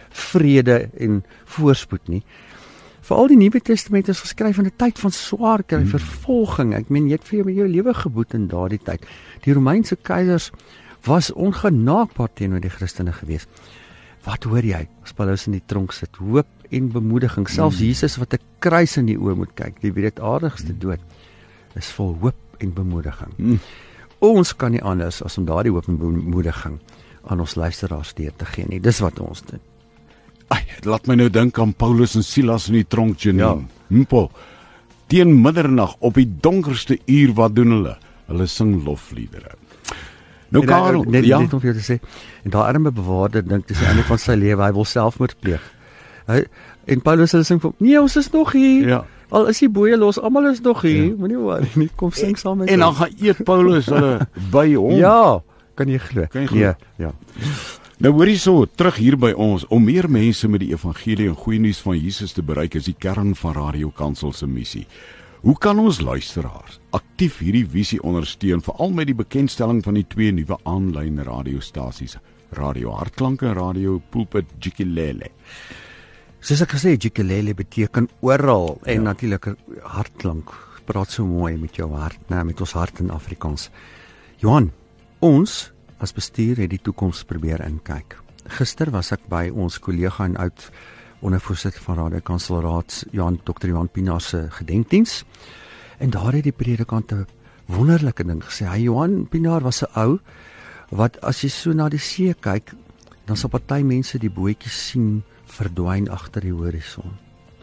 vrede en voorspoed nie. Veral die Nuwe Testament is geskryf in 'n tyd van swaar kry, hmm. vervolging. Ek meen, jy het vir jou, jou lewe geboet in daardie tyd. Die Romeinse keisers was ongenaakbaar teenoor die Christene geweest. Wat hoor jy as Paulus in die tronk sit? Hoop en bemoediging. Selfs mm. Jesus wat 'n kruis in die oë moet kyk, die wreedaardigste dood, is vol hoop en bemoediging. Mm. Ons kan nie anders as om daardie hoop en bemoediging aan ons luisteraars deur te gee nie. Dis wat ons doen. Ai, laat my nou dink aan Paulus en Silas in die tronk, Janine. Ja. Mpo, teen middernag op die donkerste uur, wat doen hulle? Hulle sing lofliedere. Nou Karel, net, ja. net om vir jou te sê, en daai arme bewaarder dink dis die einde van sy lewe, hy wil selfmoord pleeg. Hy en Paulus hulle sing vir, nee, ons is nog hier. Ja. Al is die boeye los, almal is nog hier. Ja. Moenie worry nie, kom sing saam met ons. En dan gaan eet Paulus hulle by hom. Ja, kan jy glo? Kan jy glo? Ja, ja. Nou hoor hierso, terug hier by ons, om meer mense met die evangelie en goeie nuus van Jesus te bereik, is die kern van Radiokansel se missie. Hoe kan ons luisteraars aktief hierdie visie ondersteun, veral met die bekendstelling van die twee nuwe aanlyn radiostasies, Radio Hartklank en Radio Pulpit Jikelele? Soos ek gesê, Jikelele beteken oral, en ja. Natuurlik hartklank, praat so mooi met jou hart, nee, met ons hart in Afrikaans. Johan, ons as bestuur het die toekoms probeer inkyk. Gister was ek by ons kollega en oud ondervoorsitter van Radiokansel Raad, Johan, dokter Johan Pinaar se gedenkdiens. En daar het die predikant 'n wonderlike ding gesê. Hy Johan Pinaar was 'n ou wat as jy so na die see kyk, dan sal party mense die bootjies sien verdwyn agter die horison.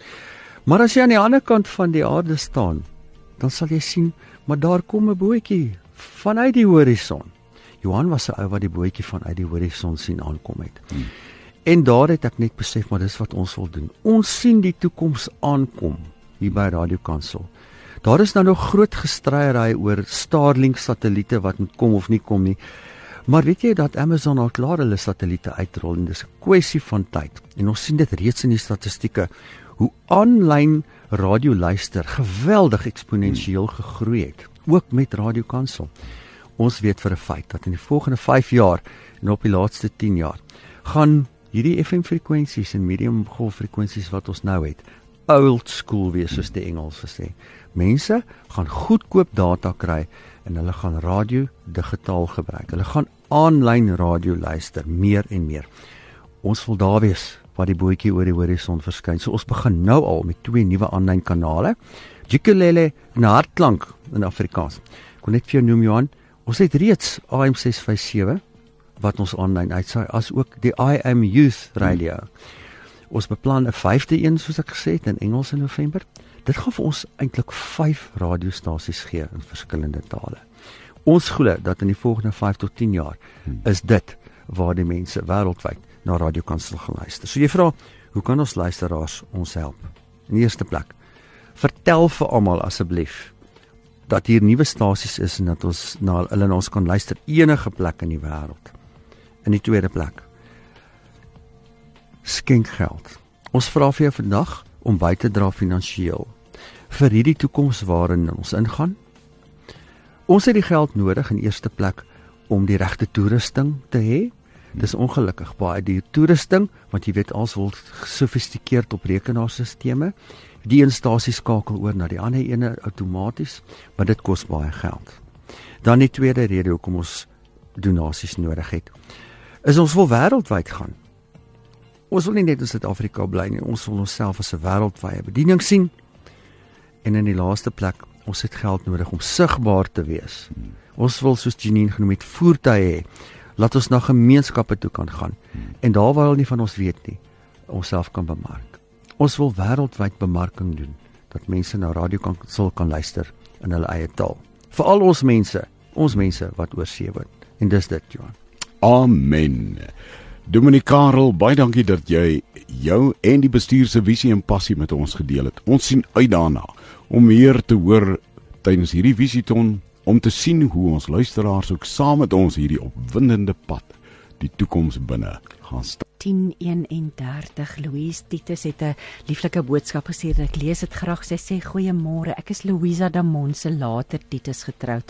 Maar as jy aan die ander kant van die aarde staan, dan sal jy sien, maar daar kom 'n bootjie vanuit die horison. Johan was 'n ou wat die bootjie vanuit die horison sien aankom het. Hmm. En daar het ek net besef, maar dis wat ons wil doen. Ons sien die toekoms aankom hier by Radiokansel. Daar is nou nog groot gestryery oor Starlink satelliete wat moet kom of nie kom nie. Maar weet jy dat Amazon al klaar hulle satelliete uitrol en dis 'n kwessie van tyd. En ons sien dit reeds in die statistieke hoe aanlyn radioluister geweldig eksponensieel gegroei het, ook met Radiokansel. Ons weet vir 'n feit dat in die volgende vyf jaar en op die laaste tien jaar gaan hierdie F M-frekwensies en medium-golffrekwensies wat ons nou het, old school wees, soos die Engels sê. Mense gaan goedkoop data kry en hulle gaan radio digitaal gebruik. Hulle gaan aanlyn radio luister, meer en meer. Ons wil daar wees waar die bootjie oor die horison verskyn. So ons begin nou al met twee nuwe aanlyn kanale, Jikelele en Hartklank in Afrikaans. Ek wil net vir jou noem, Johan, ons het reeds A M ses vyf sewe wat ons aanlyn uitsaai, as ook die I Am Youth Radio. Hmm. Ons beplan 'n vyfde een, soos ek gesê het, in Engels in November. Dit gaan vir ons eintlik vyf radiostasies gee in verskillende tale. Ons glo dat in die volgende vyf tot tien jaar hmm. is dit waar die mense wêreldwyd na Radiokansel gaan luister. So jy vra, Hoe kan ons luisteraars ons help? In die eerste plek, vertel vir almal asseblief dat hier nuwe stasies is en dat ons na hulle na ons kan luister enige plek in die wêreld. In die tweede plek, skenk geld. Ons vra vir jou vandag om by te dra finansiëel vir hierdie toekoms waarin ons ingaan. Ons het die geld nodig in eerste plek om die regte toerusting te hê. Dis ongelukkig baie duur toerusting, want jy weet alles word gesofistikeerd op rekenaarstelsels. Die een stasie skakel oor na die ander ene outomaties, maar dit kos baie geld. Dan die tweede rede hoekom ons donasies nodig het, is ons wil wêreldwyd gaan. Ons wil nie net in Suid-Afrika bly nie, ons wil onsself as 'n wêreldwye bediening sien. En in die laaste plek, ons het geld nodig om sigbaar te wees. Ons wil, soos Janine genoem het, voertuie hê. Laat ons na gemeenskappe toe kan gaan. En daar waar hulle nie van ons weet nie, onsself kan bemark. Ons wil wêreldwyd bemarking doen, dat mense na Radio Kansel kan luister in hulle eie taal. Veral ons mense, ons mense wat oor see woon. En dis dit, Johan. Amen. Dominic Karel, baie dankie dat jy jou en die bestuur se visie en passie met ons gedeel het. Ons sien uit daarna om meer te hoor tydens hierdie visieton, om te sien hoe ons luisteraars ook saam met ons hierdie opwindende pad die toekoms binne gaan stap. tien eenendertig Louise Titus het 'n lieflike boodskap gestuur. Ek lees dit graag. Sy sê: "Goeiemôre. Ek is Louisa Damon se later Titus getroud.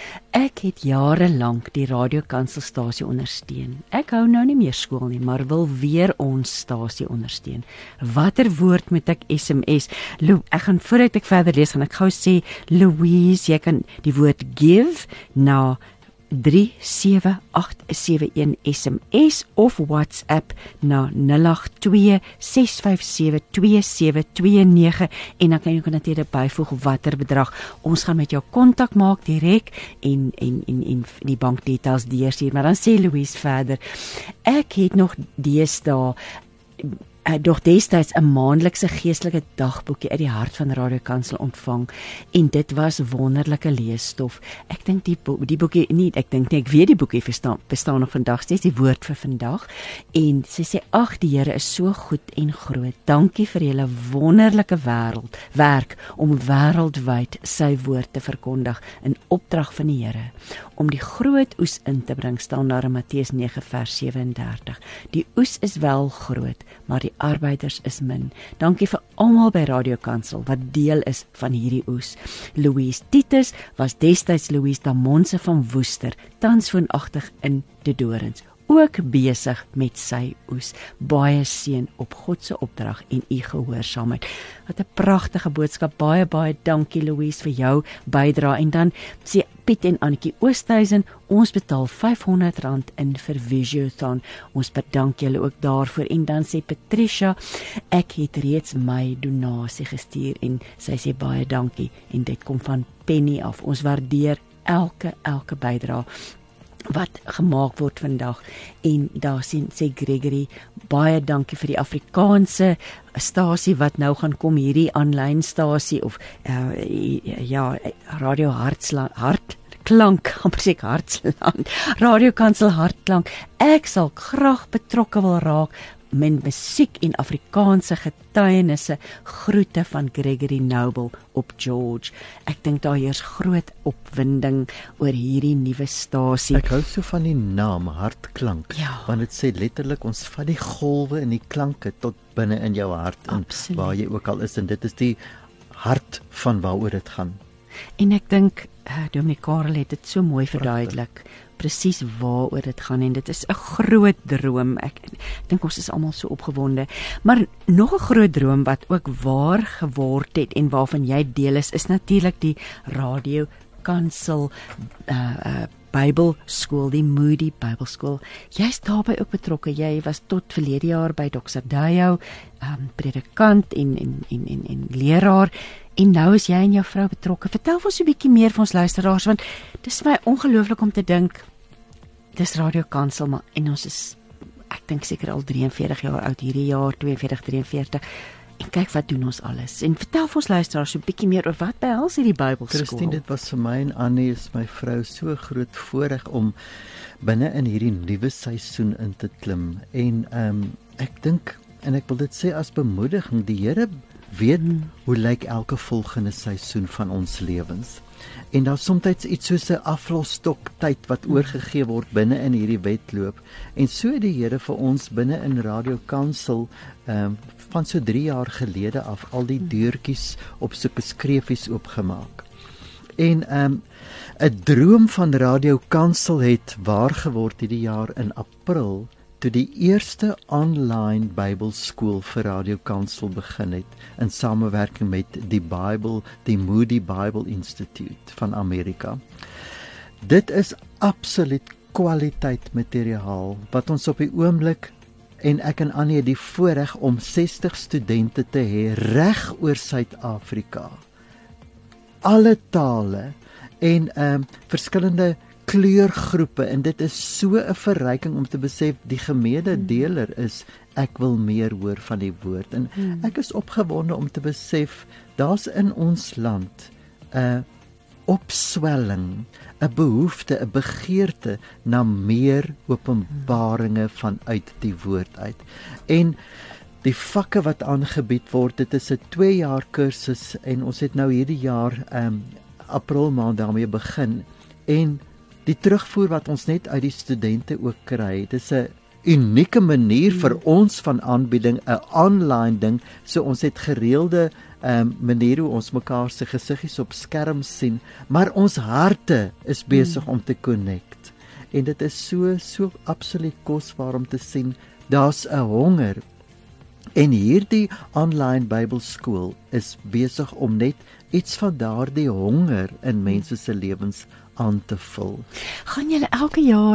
Ek het jare lank die Radio Kanselstasie ondersteun. Ek hou nou nie meer skool nie, maar wil weer ons stasie ondersteun. Watter woord moet ek S M S? Lou, ek gaan voordat ek verder lees, gaan ek gou sê, Louise, jy kan die woord give na drie sewe agt sewe een S M S of WhatsApp na nul agt twee ses vyf sewe twee sewe twee nege en dan kan jy natuurlik byvoeg watter bedrag. Ons gaan met jou kontak maak direk en en en en die bankdetails deurstuur. Maar dan sê Louise verder: "Ek het nog deesdae Uh, doch destyds 'n maandelikse geestelike dagboekie uit die hart van Radio Kansel ontvang en dit was wonderlike leesstof. Ek dink die bo die boekie nie, ek dink nie, ek weet die boekie bestaan, bestaan nog vandag steeds, die woord vir vandag. En sy sê: "Ag, die Here is so goed en groot. Dankie vir julle wonderlike wêreld werk om wêreldwyd sy woord te verkondig in opdrag van die Here. Om die groot oes in te bring, staan daar in Matteus nege vers sewe en dertig. Die oes is wel groot, maar die arbeiders is min. Dankie vir almal by Radio Kansel wat deel is van hierdie oes." Louise Titus was destyds Louise Damonse van Woester, tans woonagtig in De Dorens, ook besig met sy oes. Baie seën op God se opdrag en u gehoorsaamheid. Wat 'n pragtige boodskap. Baie baie dankie Louise vir jou bydrae. En dan sê Piet en Annetjie Oosthuizen, ons betaal vyfhonderd rand in vir Visiothon. Ons bedank julle ook daarvoor. En dan sê Patricia: "Ek het reeds my donasie gestuur," en sy sê baie dankie en dit kom van Penny af. Ons waardeer elke elke bydrae wat gemaak word vandag. En daar sien sê Gregory: "Baie dankie vir die Afrikaanse stasie wat nou gaan kom, hierdie aanlyn stasie of uh, ja, Radio Hartsland, Hartklank, amper sê ek Hartsland, Radio Kansel Hartklank. Ek sal graag betrokke wil raak met musiek en Afrikaanse getuienisse. Groete van Gregory Noble op George." Ek dink daar heers groot opwinding oor hierdie nuwe stasie. Ek hou so van die naam Hartklank, ja, want dit sê letterlik ons vat die golwe en die klanke tot binne in jou hart en absoluut, waar jy ook al is, en dit is die hart van waaroor dit gaan. En ek dink uh, Dominic Karel het dit so mooi verduidelik, presies waaroor dit gaan, en dit is 'n groot droom. Ek, ek dink ons is almal so opgewonde. Maar nog 'n groot droom wat ook waar geword het en waarvan jy deel is, is natuurlik die Radio Kansel uh, uh, Bybelskool, die Moody Bybelskool. Jy's daarbey ook betrokke. Jy was tot verlede jaar by dokter Dayo, um, predikant en en en en, en leraar. En nou is jy en jou vrou betrokke. Vertel ons 'n bietjie meer van ons luisteraars, want dit is my ongelooflik om te dink, dis Radio Kansel, maar en ons is, ek dink seker al drie en veertig jaar oud hierdie jaar, twee en veertig, drie en veertig. En kyk wat doen ons alles. En vertel vir ons luisteraars 'n bietjie meer oor wat behels hierdie Bybelskool. Christine, dit was vir my en Annie, is my vrou, so groot voorreg om binne in hierdie nuwe seisoen in te klim. En ehm um, ek dink en ek wil dit sê as bemoediging, die Here weet hmm. hoe lyk elke volgende seisoen van ons lewens. En daar soms iets soos 'n aflosstok tyd wat oorgegee word binne in hierdie wedloop. En so die Here vir ons binne in Radio Kansel um, van so drie jaar gelede af al die deurtjies op sulke skreefies oopgemaak. En 'n um, 'n droom van Radio Kansel het waar geword hierdie jaar in April, toe die eerste online Bybelskool vir Radio Kansel begin het in samewerking met die Bible, die Moody Bible Institute van Amerika. Dit is absoluut kwaliteit materiaal wat ons op die oomblik, en ek en Annie het die voorreg om sestig studente te hê reg oor Suid-Afrika. Alle tale en um, verskillende kleurgroepe, en dit is so 'n verryking om te besef die gemeede deler is ek wil meer hoor van die woord. En ek is opgewonde om te besef daar's in ons land 'n opswelling, 'n behoefte, 'n begeerte na meer openbaringe vanuit die woord uit. En die vakke wat aangebied word, dit is 'n twee jaar kursus en ons het nou hierdie jaar um, April maand daarmee begin, en die terugvoer wat ons net uit die studente ook kry, dis 'n unieke manier vir ons van aanbieding, 'n online ding, so ons het gereelde um, manier hoe ons mekaar se gesiggies op skerm sien, maar ons harte is besig om te connect. En dit is so so absoluut kosbaar om te sien, daar's 'n honger. En hierdie online Bybelskool is besig om net iets van daardie honger in mense se lewens aan te vul. Gaan julle elke jaar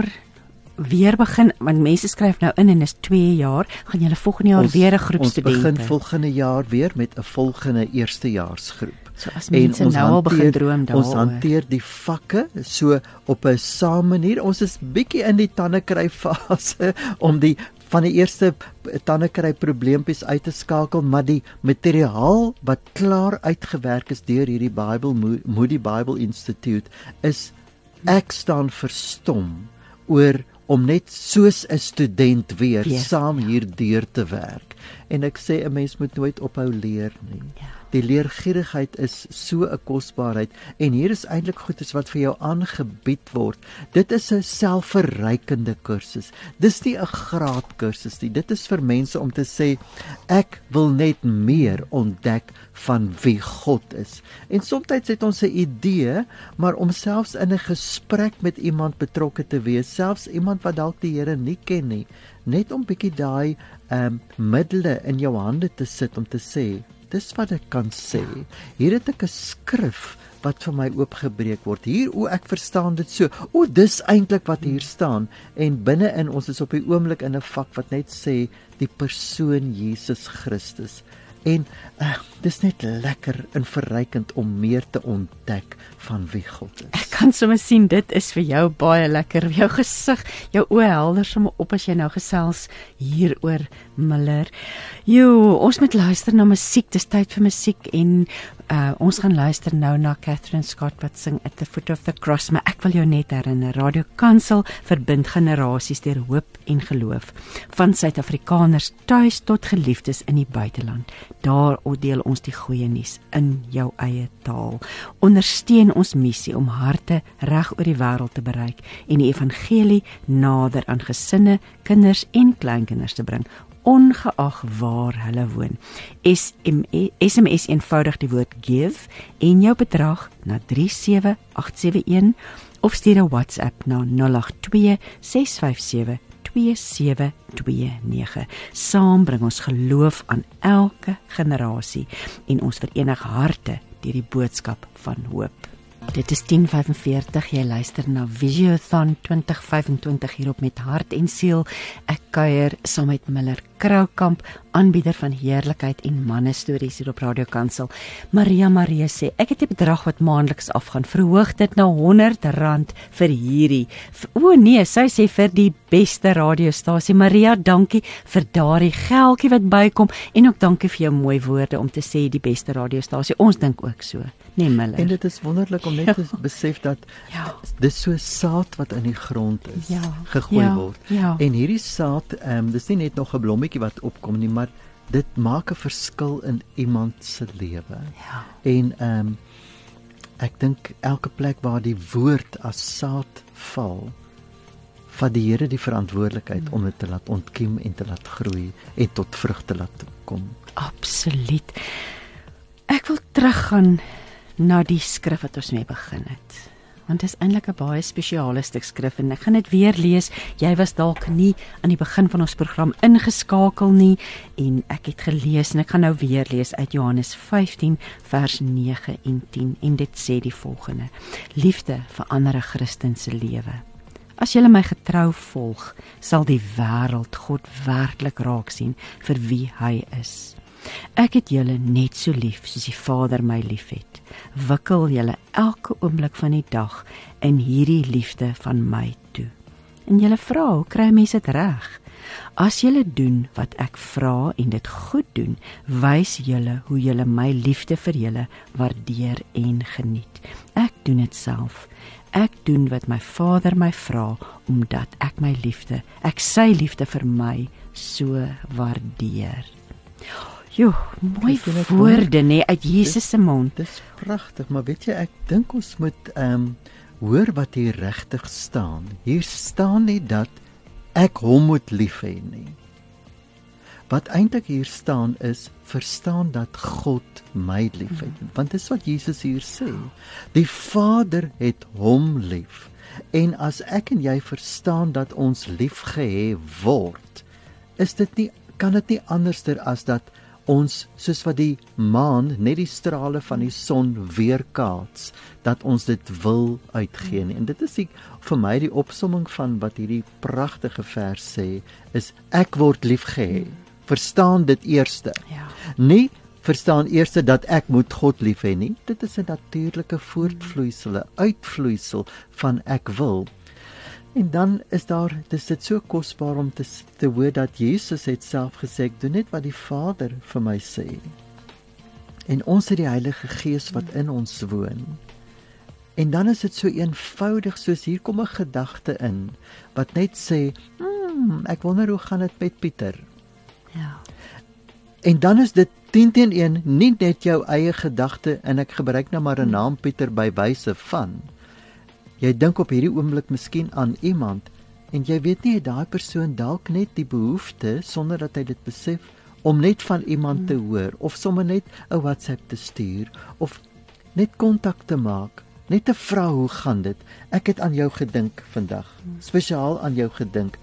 weer begin, want mense skryf nou in en is twee jaar, gaan julle volgende jaar ons, weer 'n groep ons studente? Ons begin volgende jaar weer met 'n volgende eerstejaarsgroep. So as mense nou al begin droom daaroor. Ons hanteer die vakke so op 'n saam manier. Ons is bietjie in die tandekry fase om die van die eerste tandekry probleempies uit te skakel, maar die materiaal wat klaar uitgewerk is deur hierdie Bible Moody Bible Institute is, ek staan verstom oor om net soos 'n student weer yes. saam hier deur te werk. En ek sê 'n mens moet nooit ophou leer nie. Ja. Die leergierigheid is so 'n kosbaarheid, en hier is eintlik goedes wat vir jou aangebied word. Dit is 'n selfverrykende kursus. Dis nie 'n graadkursus nie. Dit is vir mense om te sê, ek wil net meer ontdek van wie God is. En soms het ons 'n idee, maar om selfs in 'n gesprek met iemand betrokke te wees, selfs iemand wat dalk die Here nie ken nie, net om bietjie daai um, middele in jou hande te sit om te sê, dis wat ek kan sê. Hier het ek 'n skrif wat vir my oopgebreek word. Hier, o, ek verstaan dit so. O, dis eintlik wat hier staan. En binne-in ons is op die oomblik in 'n vak wat net sê die persoon Jesus Christus. En uh, dis net lekker en verrykend om meer te ontdek van wie God is. Ek kan sommer sien, dit is vir jou baie lekker. Jou gesig, jou oë helder sommer op as jy nou gesels hier oor Miller. Jo, ons moet luister na musiek. Dis tyd vir musiek, en uh, ons gaan luister nou na Catherine Scott wat sing At the Foot of the Cross. Maar ek wil jou net herinner, Radio Kansel verbind generasies deur hoop en geloof. Van Suid-Afrikaners tuis tot geliefdes in die buiteland. Daar deel ons die goeie nuus in jou eie taal. Ondersteun ons missie om harte reg oor die wêreld te bereik en die evangelie nader aan gesinne, kinders en kleinkinders te bring, ongeag waar hulle woon. S M S eenvoudig die woord give en jou bedrag na drie sewe agt sewe een of stuur 'n WhatsApp na nul agt twee ses vyf sewe twee sewe twee nege. Saam bring ons geloof aan elke generasie en ons verenig harte deur die boodskap van hoop. Dit is tien vyf en veertig, jy luister na Visiothon twintig vyf en twintig hierop Met Hart en Siel. Ek kuier saam met Miller Kroukamp, aanbieder van heerlikheid en mannestories hier op Radio Kansel. Maria Marie sê, ek het die bedrag wat maandeliks afgaan, verhoog dit na honderd rand vir hierdie. O nee, sy sê vir die beste radiostasie. Maria, dankie vir daardie geldjie wat bykom, en ook dankie vir jou mooi woorde om te sê die beste radiostasie. Ons dink ook so, nee Miller. En dit is wonderlik om net te besef dat ja. dis so saad wat in die grond is, ja. gegooi ja. word. Ja. En hierdie saad geld, um, dis nie net nog 'n blommetjie wat opkom nie, maar dit maak 'n verskil in iemand se lewe. Ja. En um, ek dink elke plek waar die woord as saad val, vat die Here die verantwoordelikheid om dit te laat ontkiem en te laat groei en tot vrug te laat kom. Absoluut. Ek wil teruggaan na die skrif wat ons mee begin het. Want dit is eintlik 'n baie spesiale stuk skrif en ek gaan dit weer lees. Jy was dalk nie aan die begin van ons program ingeskakel nie en ek het gelees en ek gaan nou weer lees uit Johannes vyftien vers nege en tien en dit sê die volgende: Liefde verander 'n Christen se lewe. As julle my getrou volg, sal die wêreld God werklik raak sien vir wie hy is. Ek het julle net so lief soos die Vader my liefhet. Wikkel julle elke oomblik van die dag in hierdie liefde van my toe. En julle vra, hoe kry mense dit reg? As julle doen wat ek vra en dit goed doen, wys julle hoe julle my liefde vir julle waardeer en geniet. Ek doen dit self. Ek doen wat my Vader my vra, omdat ek my liefde, ek sy liefde vir my so waardeer. Jo, mooi woorde nee, uit Jesus se mond. Dis pragtig, maar weet jy, ek dink ons moet ehm um, hoor wat hier regtig staan. Hier staan nie dat ek hom moet lief hê nie. Wat eintlik hier staan is, verstaan dat God my liefhet. Want dis wat Jesus hier sê. Die Vader het hom lief. En as ek en jy verstaan dat ons liefgehê word, is dit nie, kan dit nie anderster as dat ons, soos wat die maan net die strale van die son weerkaats, dat ons dit wil uitgee nie. En dit is die, vir my die opsomming van wat hierdie pragtige vers sê, is ek word liefgehê. Verstaan dit eerste. Ja. Nie verstaan eerste dat ek moet God lief hê nie. Dit is 'n natuurlike voortvloeisel, 'n uitvloeisel van ek wil. En dan is daar, dis dit so kosbaar om te, te hoor dat Jesus het self gesê, ek doen net wat die Vader vir my sê. En ons het die Heilige Gees wat in ons woon. En dan is dit so eenvoudig, soos hier kom 'n gedagte in, wat net sê, hmm, ek wonder hoe gaan dit met Pieter. Ja. En dan is dit tien teen een nie net jou eie gedagte, en ek gebruik nou maar 'n naam Pieter by wyse van. Jy dink op hierdie oomblik miskien aan iemand, en jy weet nie, daai persoon dalk net die behoefte, sonder dat hy dit besef, om net van iemand te hoor, of sommer net 'n WhatsApp te stuur, of net kontak te maak, net te vra hoe gaan dit. Ek het aan jou gedink vandag, spesiaal aan jou gedink.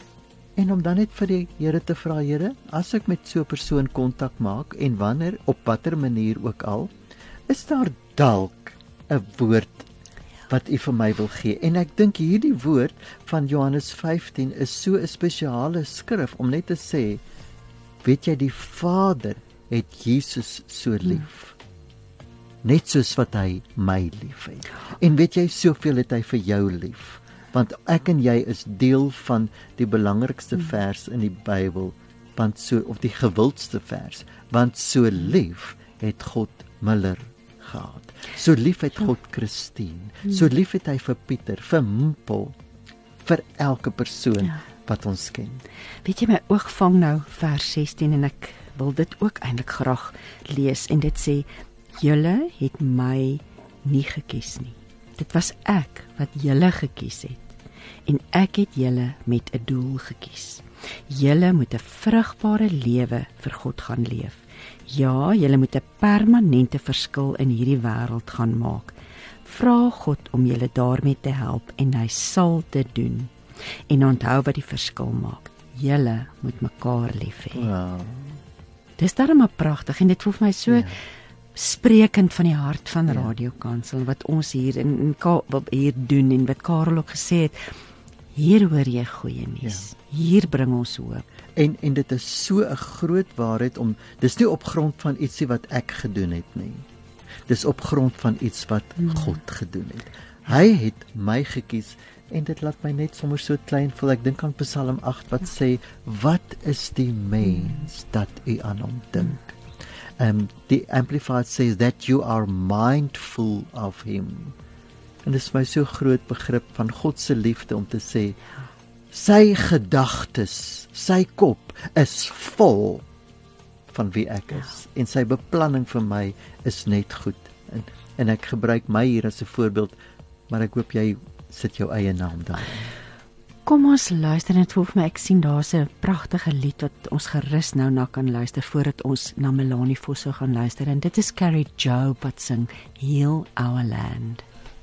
En om dan net vir die Here te vra, Here, as ek met so 'n persoon kontak maak, en wanneer, op watter manier ook al, is daar dalk 'n woord wat U vir my wil gee. En ek dink hierdie woord van Johannes vyftien is so 'n spesiale skrif om net te sê, weet jy, die Vader het Jesus so lief. Net soos wat hy my lief het. En weet jy, soveel het hy vir jou lief. Want ek en jy is deel van die belangrikste vers in die Bybel, want so, of die gewildste vers, want so lief het God Miller gehad. So lief het God Christine, so lief het hy vir Pieter, vir Mpho, vir elke persoon ja. wat ons ken. Weet jy, my oog vang nou vers sestien en ek wil dit ook eintlik graag lees en dit sê, julle het my nie gekies nie. Dit was ek wat julle gekies het en ek het julle met 'n doel gekies. Julle moet 'n vrugbare lewe vir God gaan leef. Ja, julle moet 'n permanente verskil in hierdie wêreld gaan maak. Vra God om julle daarmee te help en hy sal dit doen. En onthou wat die verskil maak. Julle moet mekaar lief hê. Wow. Dis darem pragtig en dit voel vir my so ja. sprekend van die hart van Ja. Radio Kansel wat ons hier in, in Ka- hier doen en wat Karel ook gesê het. Hier hoor jy goeie nuus. Ja. Hier bring ons hoop. En en dit is so 'n groot waarheid om, dis nie op grond van ietsie wat ek gedoen het nie. Dis op grond van iets wat hmm. God gedoen het. Hy het my gekies en dit laat my net sommer so klein voel. Ek dink aan Psalm agt wat sê, wat is die mens dat u aan hom dink? Um, die Amplified says that you are mindful of him. En dit is my so groot begrip van God se liefde om te sê, sy gedagtes, sy kop is vol van wie ek is. En sy beplanning vir my is net goed. En, en ek gebruik my hier as 'n voorbeeld, maar ek hoop jy sit jou eie naam daar. Kom ons luister, en dit voel vir my, ek sien daar's 'n pragtige lied wat ons gerus nou na kan luister voordat ons na Melanie Vosloo gaan luister, en dit is Carrie Joe wat sing Heal Our Land.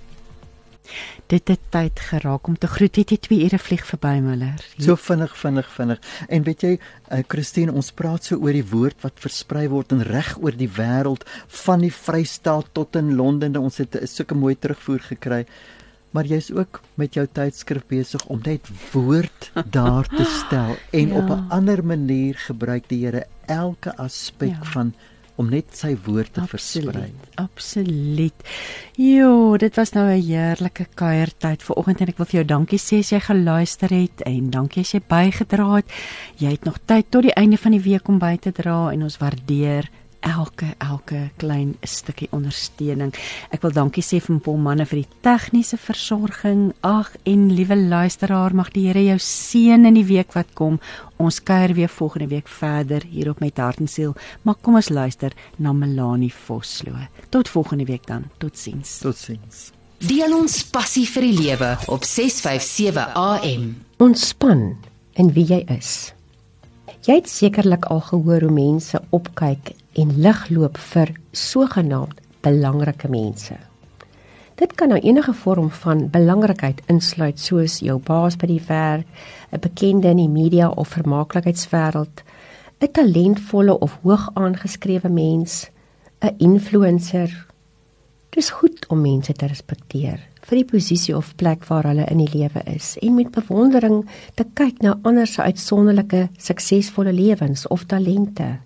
Dit het tyd geraak om te groet. Het jy twee ure vlieg verby, Miller? So vinnig, vinnig, vinnig. En weet jy, uh, Christine, ons praat so oor die woord wat versprei word en reg oor die wêreld, van die Vrystaat tot in Londen. Ons het sulke mooi terugvoer gekry. Maar jy's ook met jou tydskrif besig om net woord daar te stel. En ja. op 'n ander manier gebruik die Here elke aspek ja. van om net sy woord te Absoluut, versprei. Absoluut. Jo, dit was nou 'n heerlike kuiertyd vanoggend, en ek wil vir jou dankie sê as jy geluister het, en dankie as jy bygedra het. Jy het nog tyd tot die einde van die week om by te dra, en ons waardeer elke elke klein stukkie ondersteuning. Ek wil dankie sê vir Paul Manne vir die tegniese versorging. Ag, en liewe luisteraar, mag die Here jou seën in die week wat kom. Ons kuier weer volgende week verder hier op Met Hart en Siel. Maar kom ons luister na Melanie Vosloo. Tot volgende week dan. Totsiens. Totsiens. Deel ons passie vir die lewe op ses vyf sewe A M. Ontspan in wie jy is. Jy het sekerlik al gehoor hoe mense opkyk en ligloop vir sogenaamd belangrike mense. Dit kan nou enige vorm van belangrikheid insluit, soos jou baas by die werk, 'n bekende in die media of vermaaklikheidswêreld, 'n talentvolle of hoog aangeskrewe mens, 'n influencer. Dis goed om mense te respekteer vir die posisie of plek waar hulle in die lewe is, en met bewondering te kyk na ander se uitsonderlike, suksesvolle lewens of talente.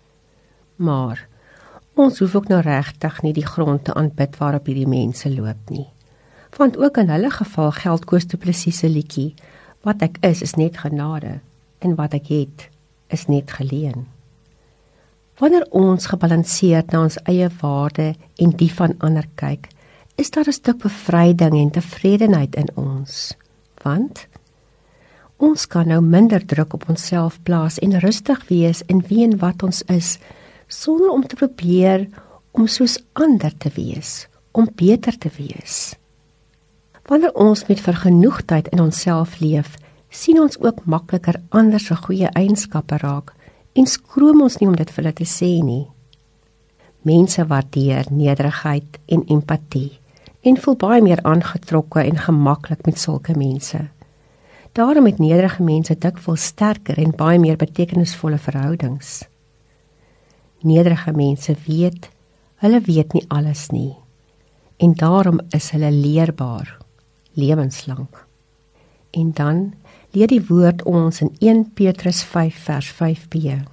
Maar ons hoef ook nou regtig nie die grond te aanbid waarop hierdie mense loop nie. Want ook in hulle geval geld Koos Du Plessis se liedjie, wat ek is, is net genade, en wat ek het, is net geleen. Wanneer ons gebalanseerd na ons eie waarde en die van ander kyk, is daar 'n stuk bevryding en tevredenheid in ons. Want ons kan nou minder druk op onsself plaas en rustig wees in wie en wat ons is, sonder om te probeer om soos ander te wees, om beter te wees. Wanneer ons met vergenoegdheid in onsself leef, sien ons ook makliker ander se goeie eienskappe raak en skroom ons nie om dit vir hulle te sê nie. Mense waardeer nederigheid en empatie en voel baie meer aangetrokke en gemaklik met sulke mense. Daarom het nederige mense dikwels sterker en baie meer betekenisvolle verhoudings. Nederige mense weet, hulle weet nie alles nie, en daarom is hulle leerbaar, lewenslang. En dan leer die woord ons in Eerste Petrus vyf vers vyf b.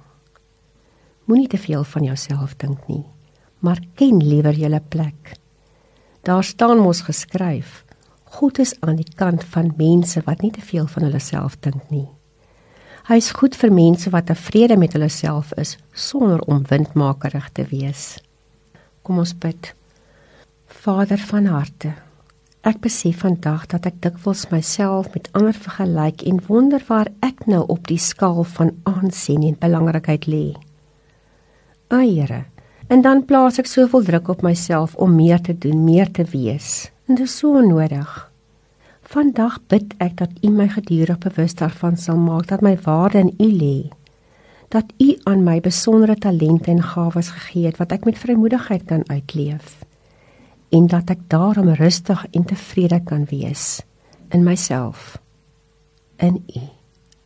Moenie te veel van jouself dink nie, maar ken liewer julle plek. Daar staan mos geskryf, God is aan die kant van mense wat nie te veel van hulle self dink nie. Hy is goed vir mense wat tevrede met hulle self is, sonder om windmakerig te wees. Kom ons bid. Vader van harte, ek besef vandag dat ek dikwels myself met ander vergelyk en wonder waar ek nou op die skaal van aansien en belangrikheid lê. O Here, en dan plaas ek soveel druk op myself om meer te doen, meer te wees. En dit is so onnodig. Vandag bid ek dat U my gedurig bewus daarvan sal maak dat my waarde in U lê. Dat U aan my besondere talente en gawes gegee het wat ek met vrymoedigheid kan uitleef. En dat ek daarom rustig en tevrede kan wees in myself, in U.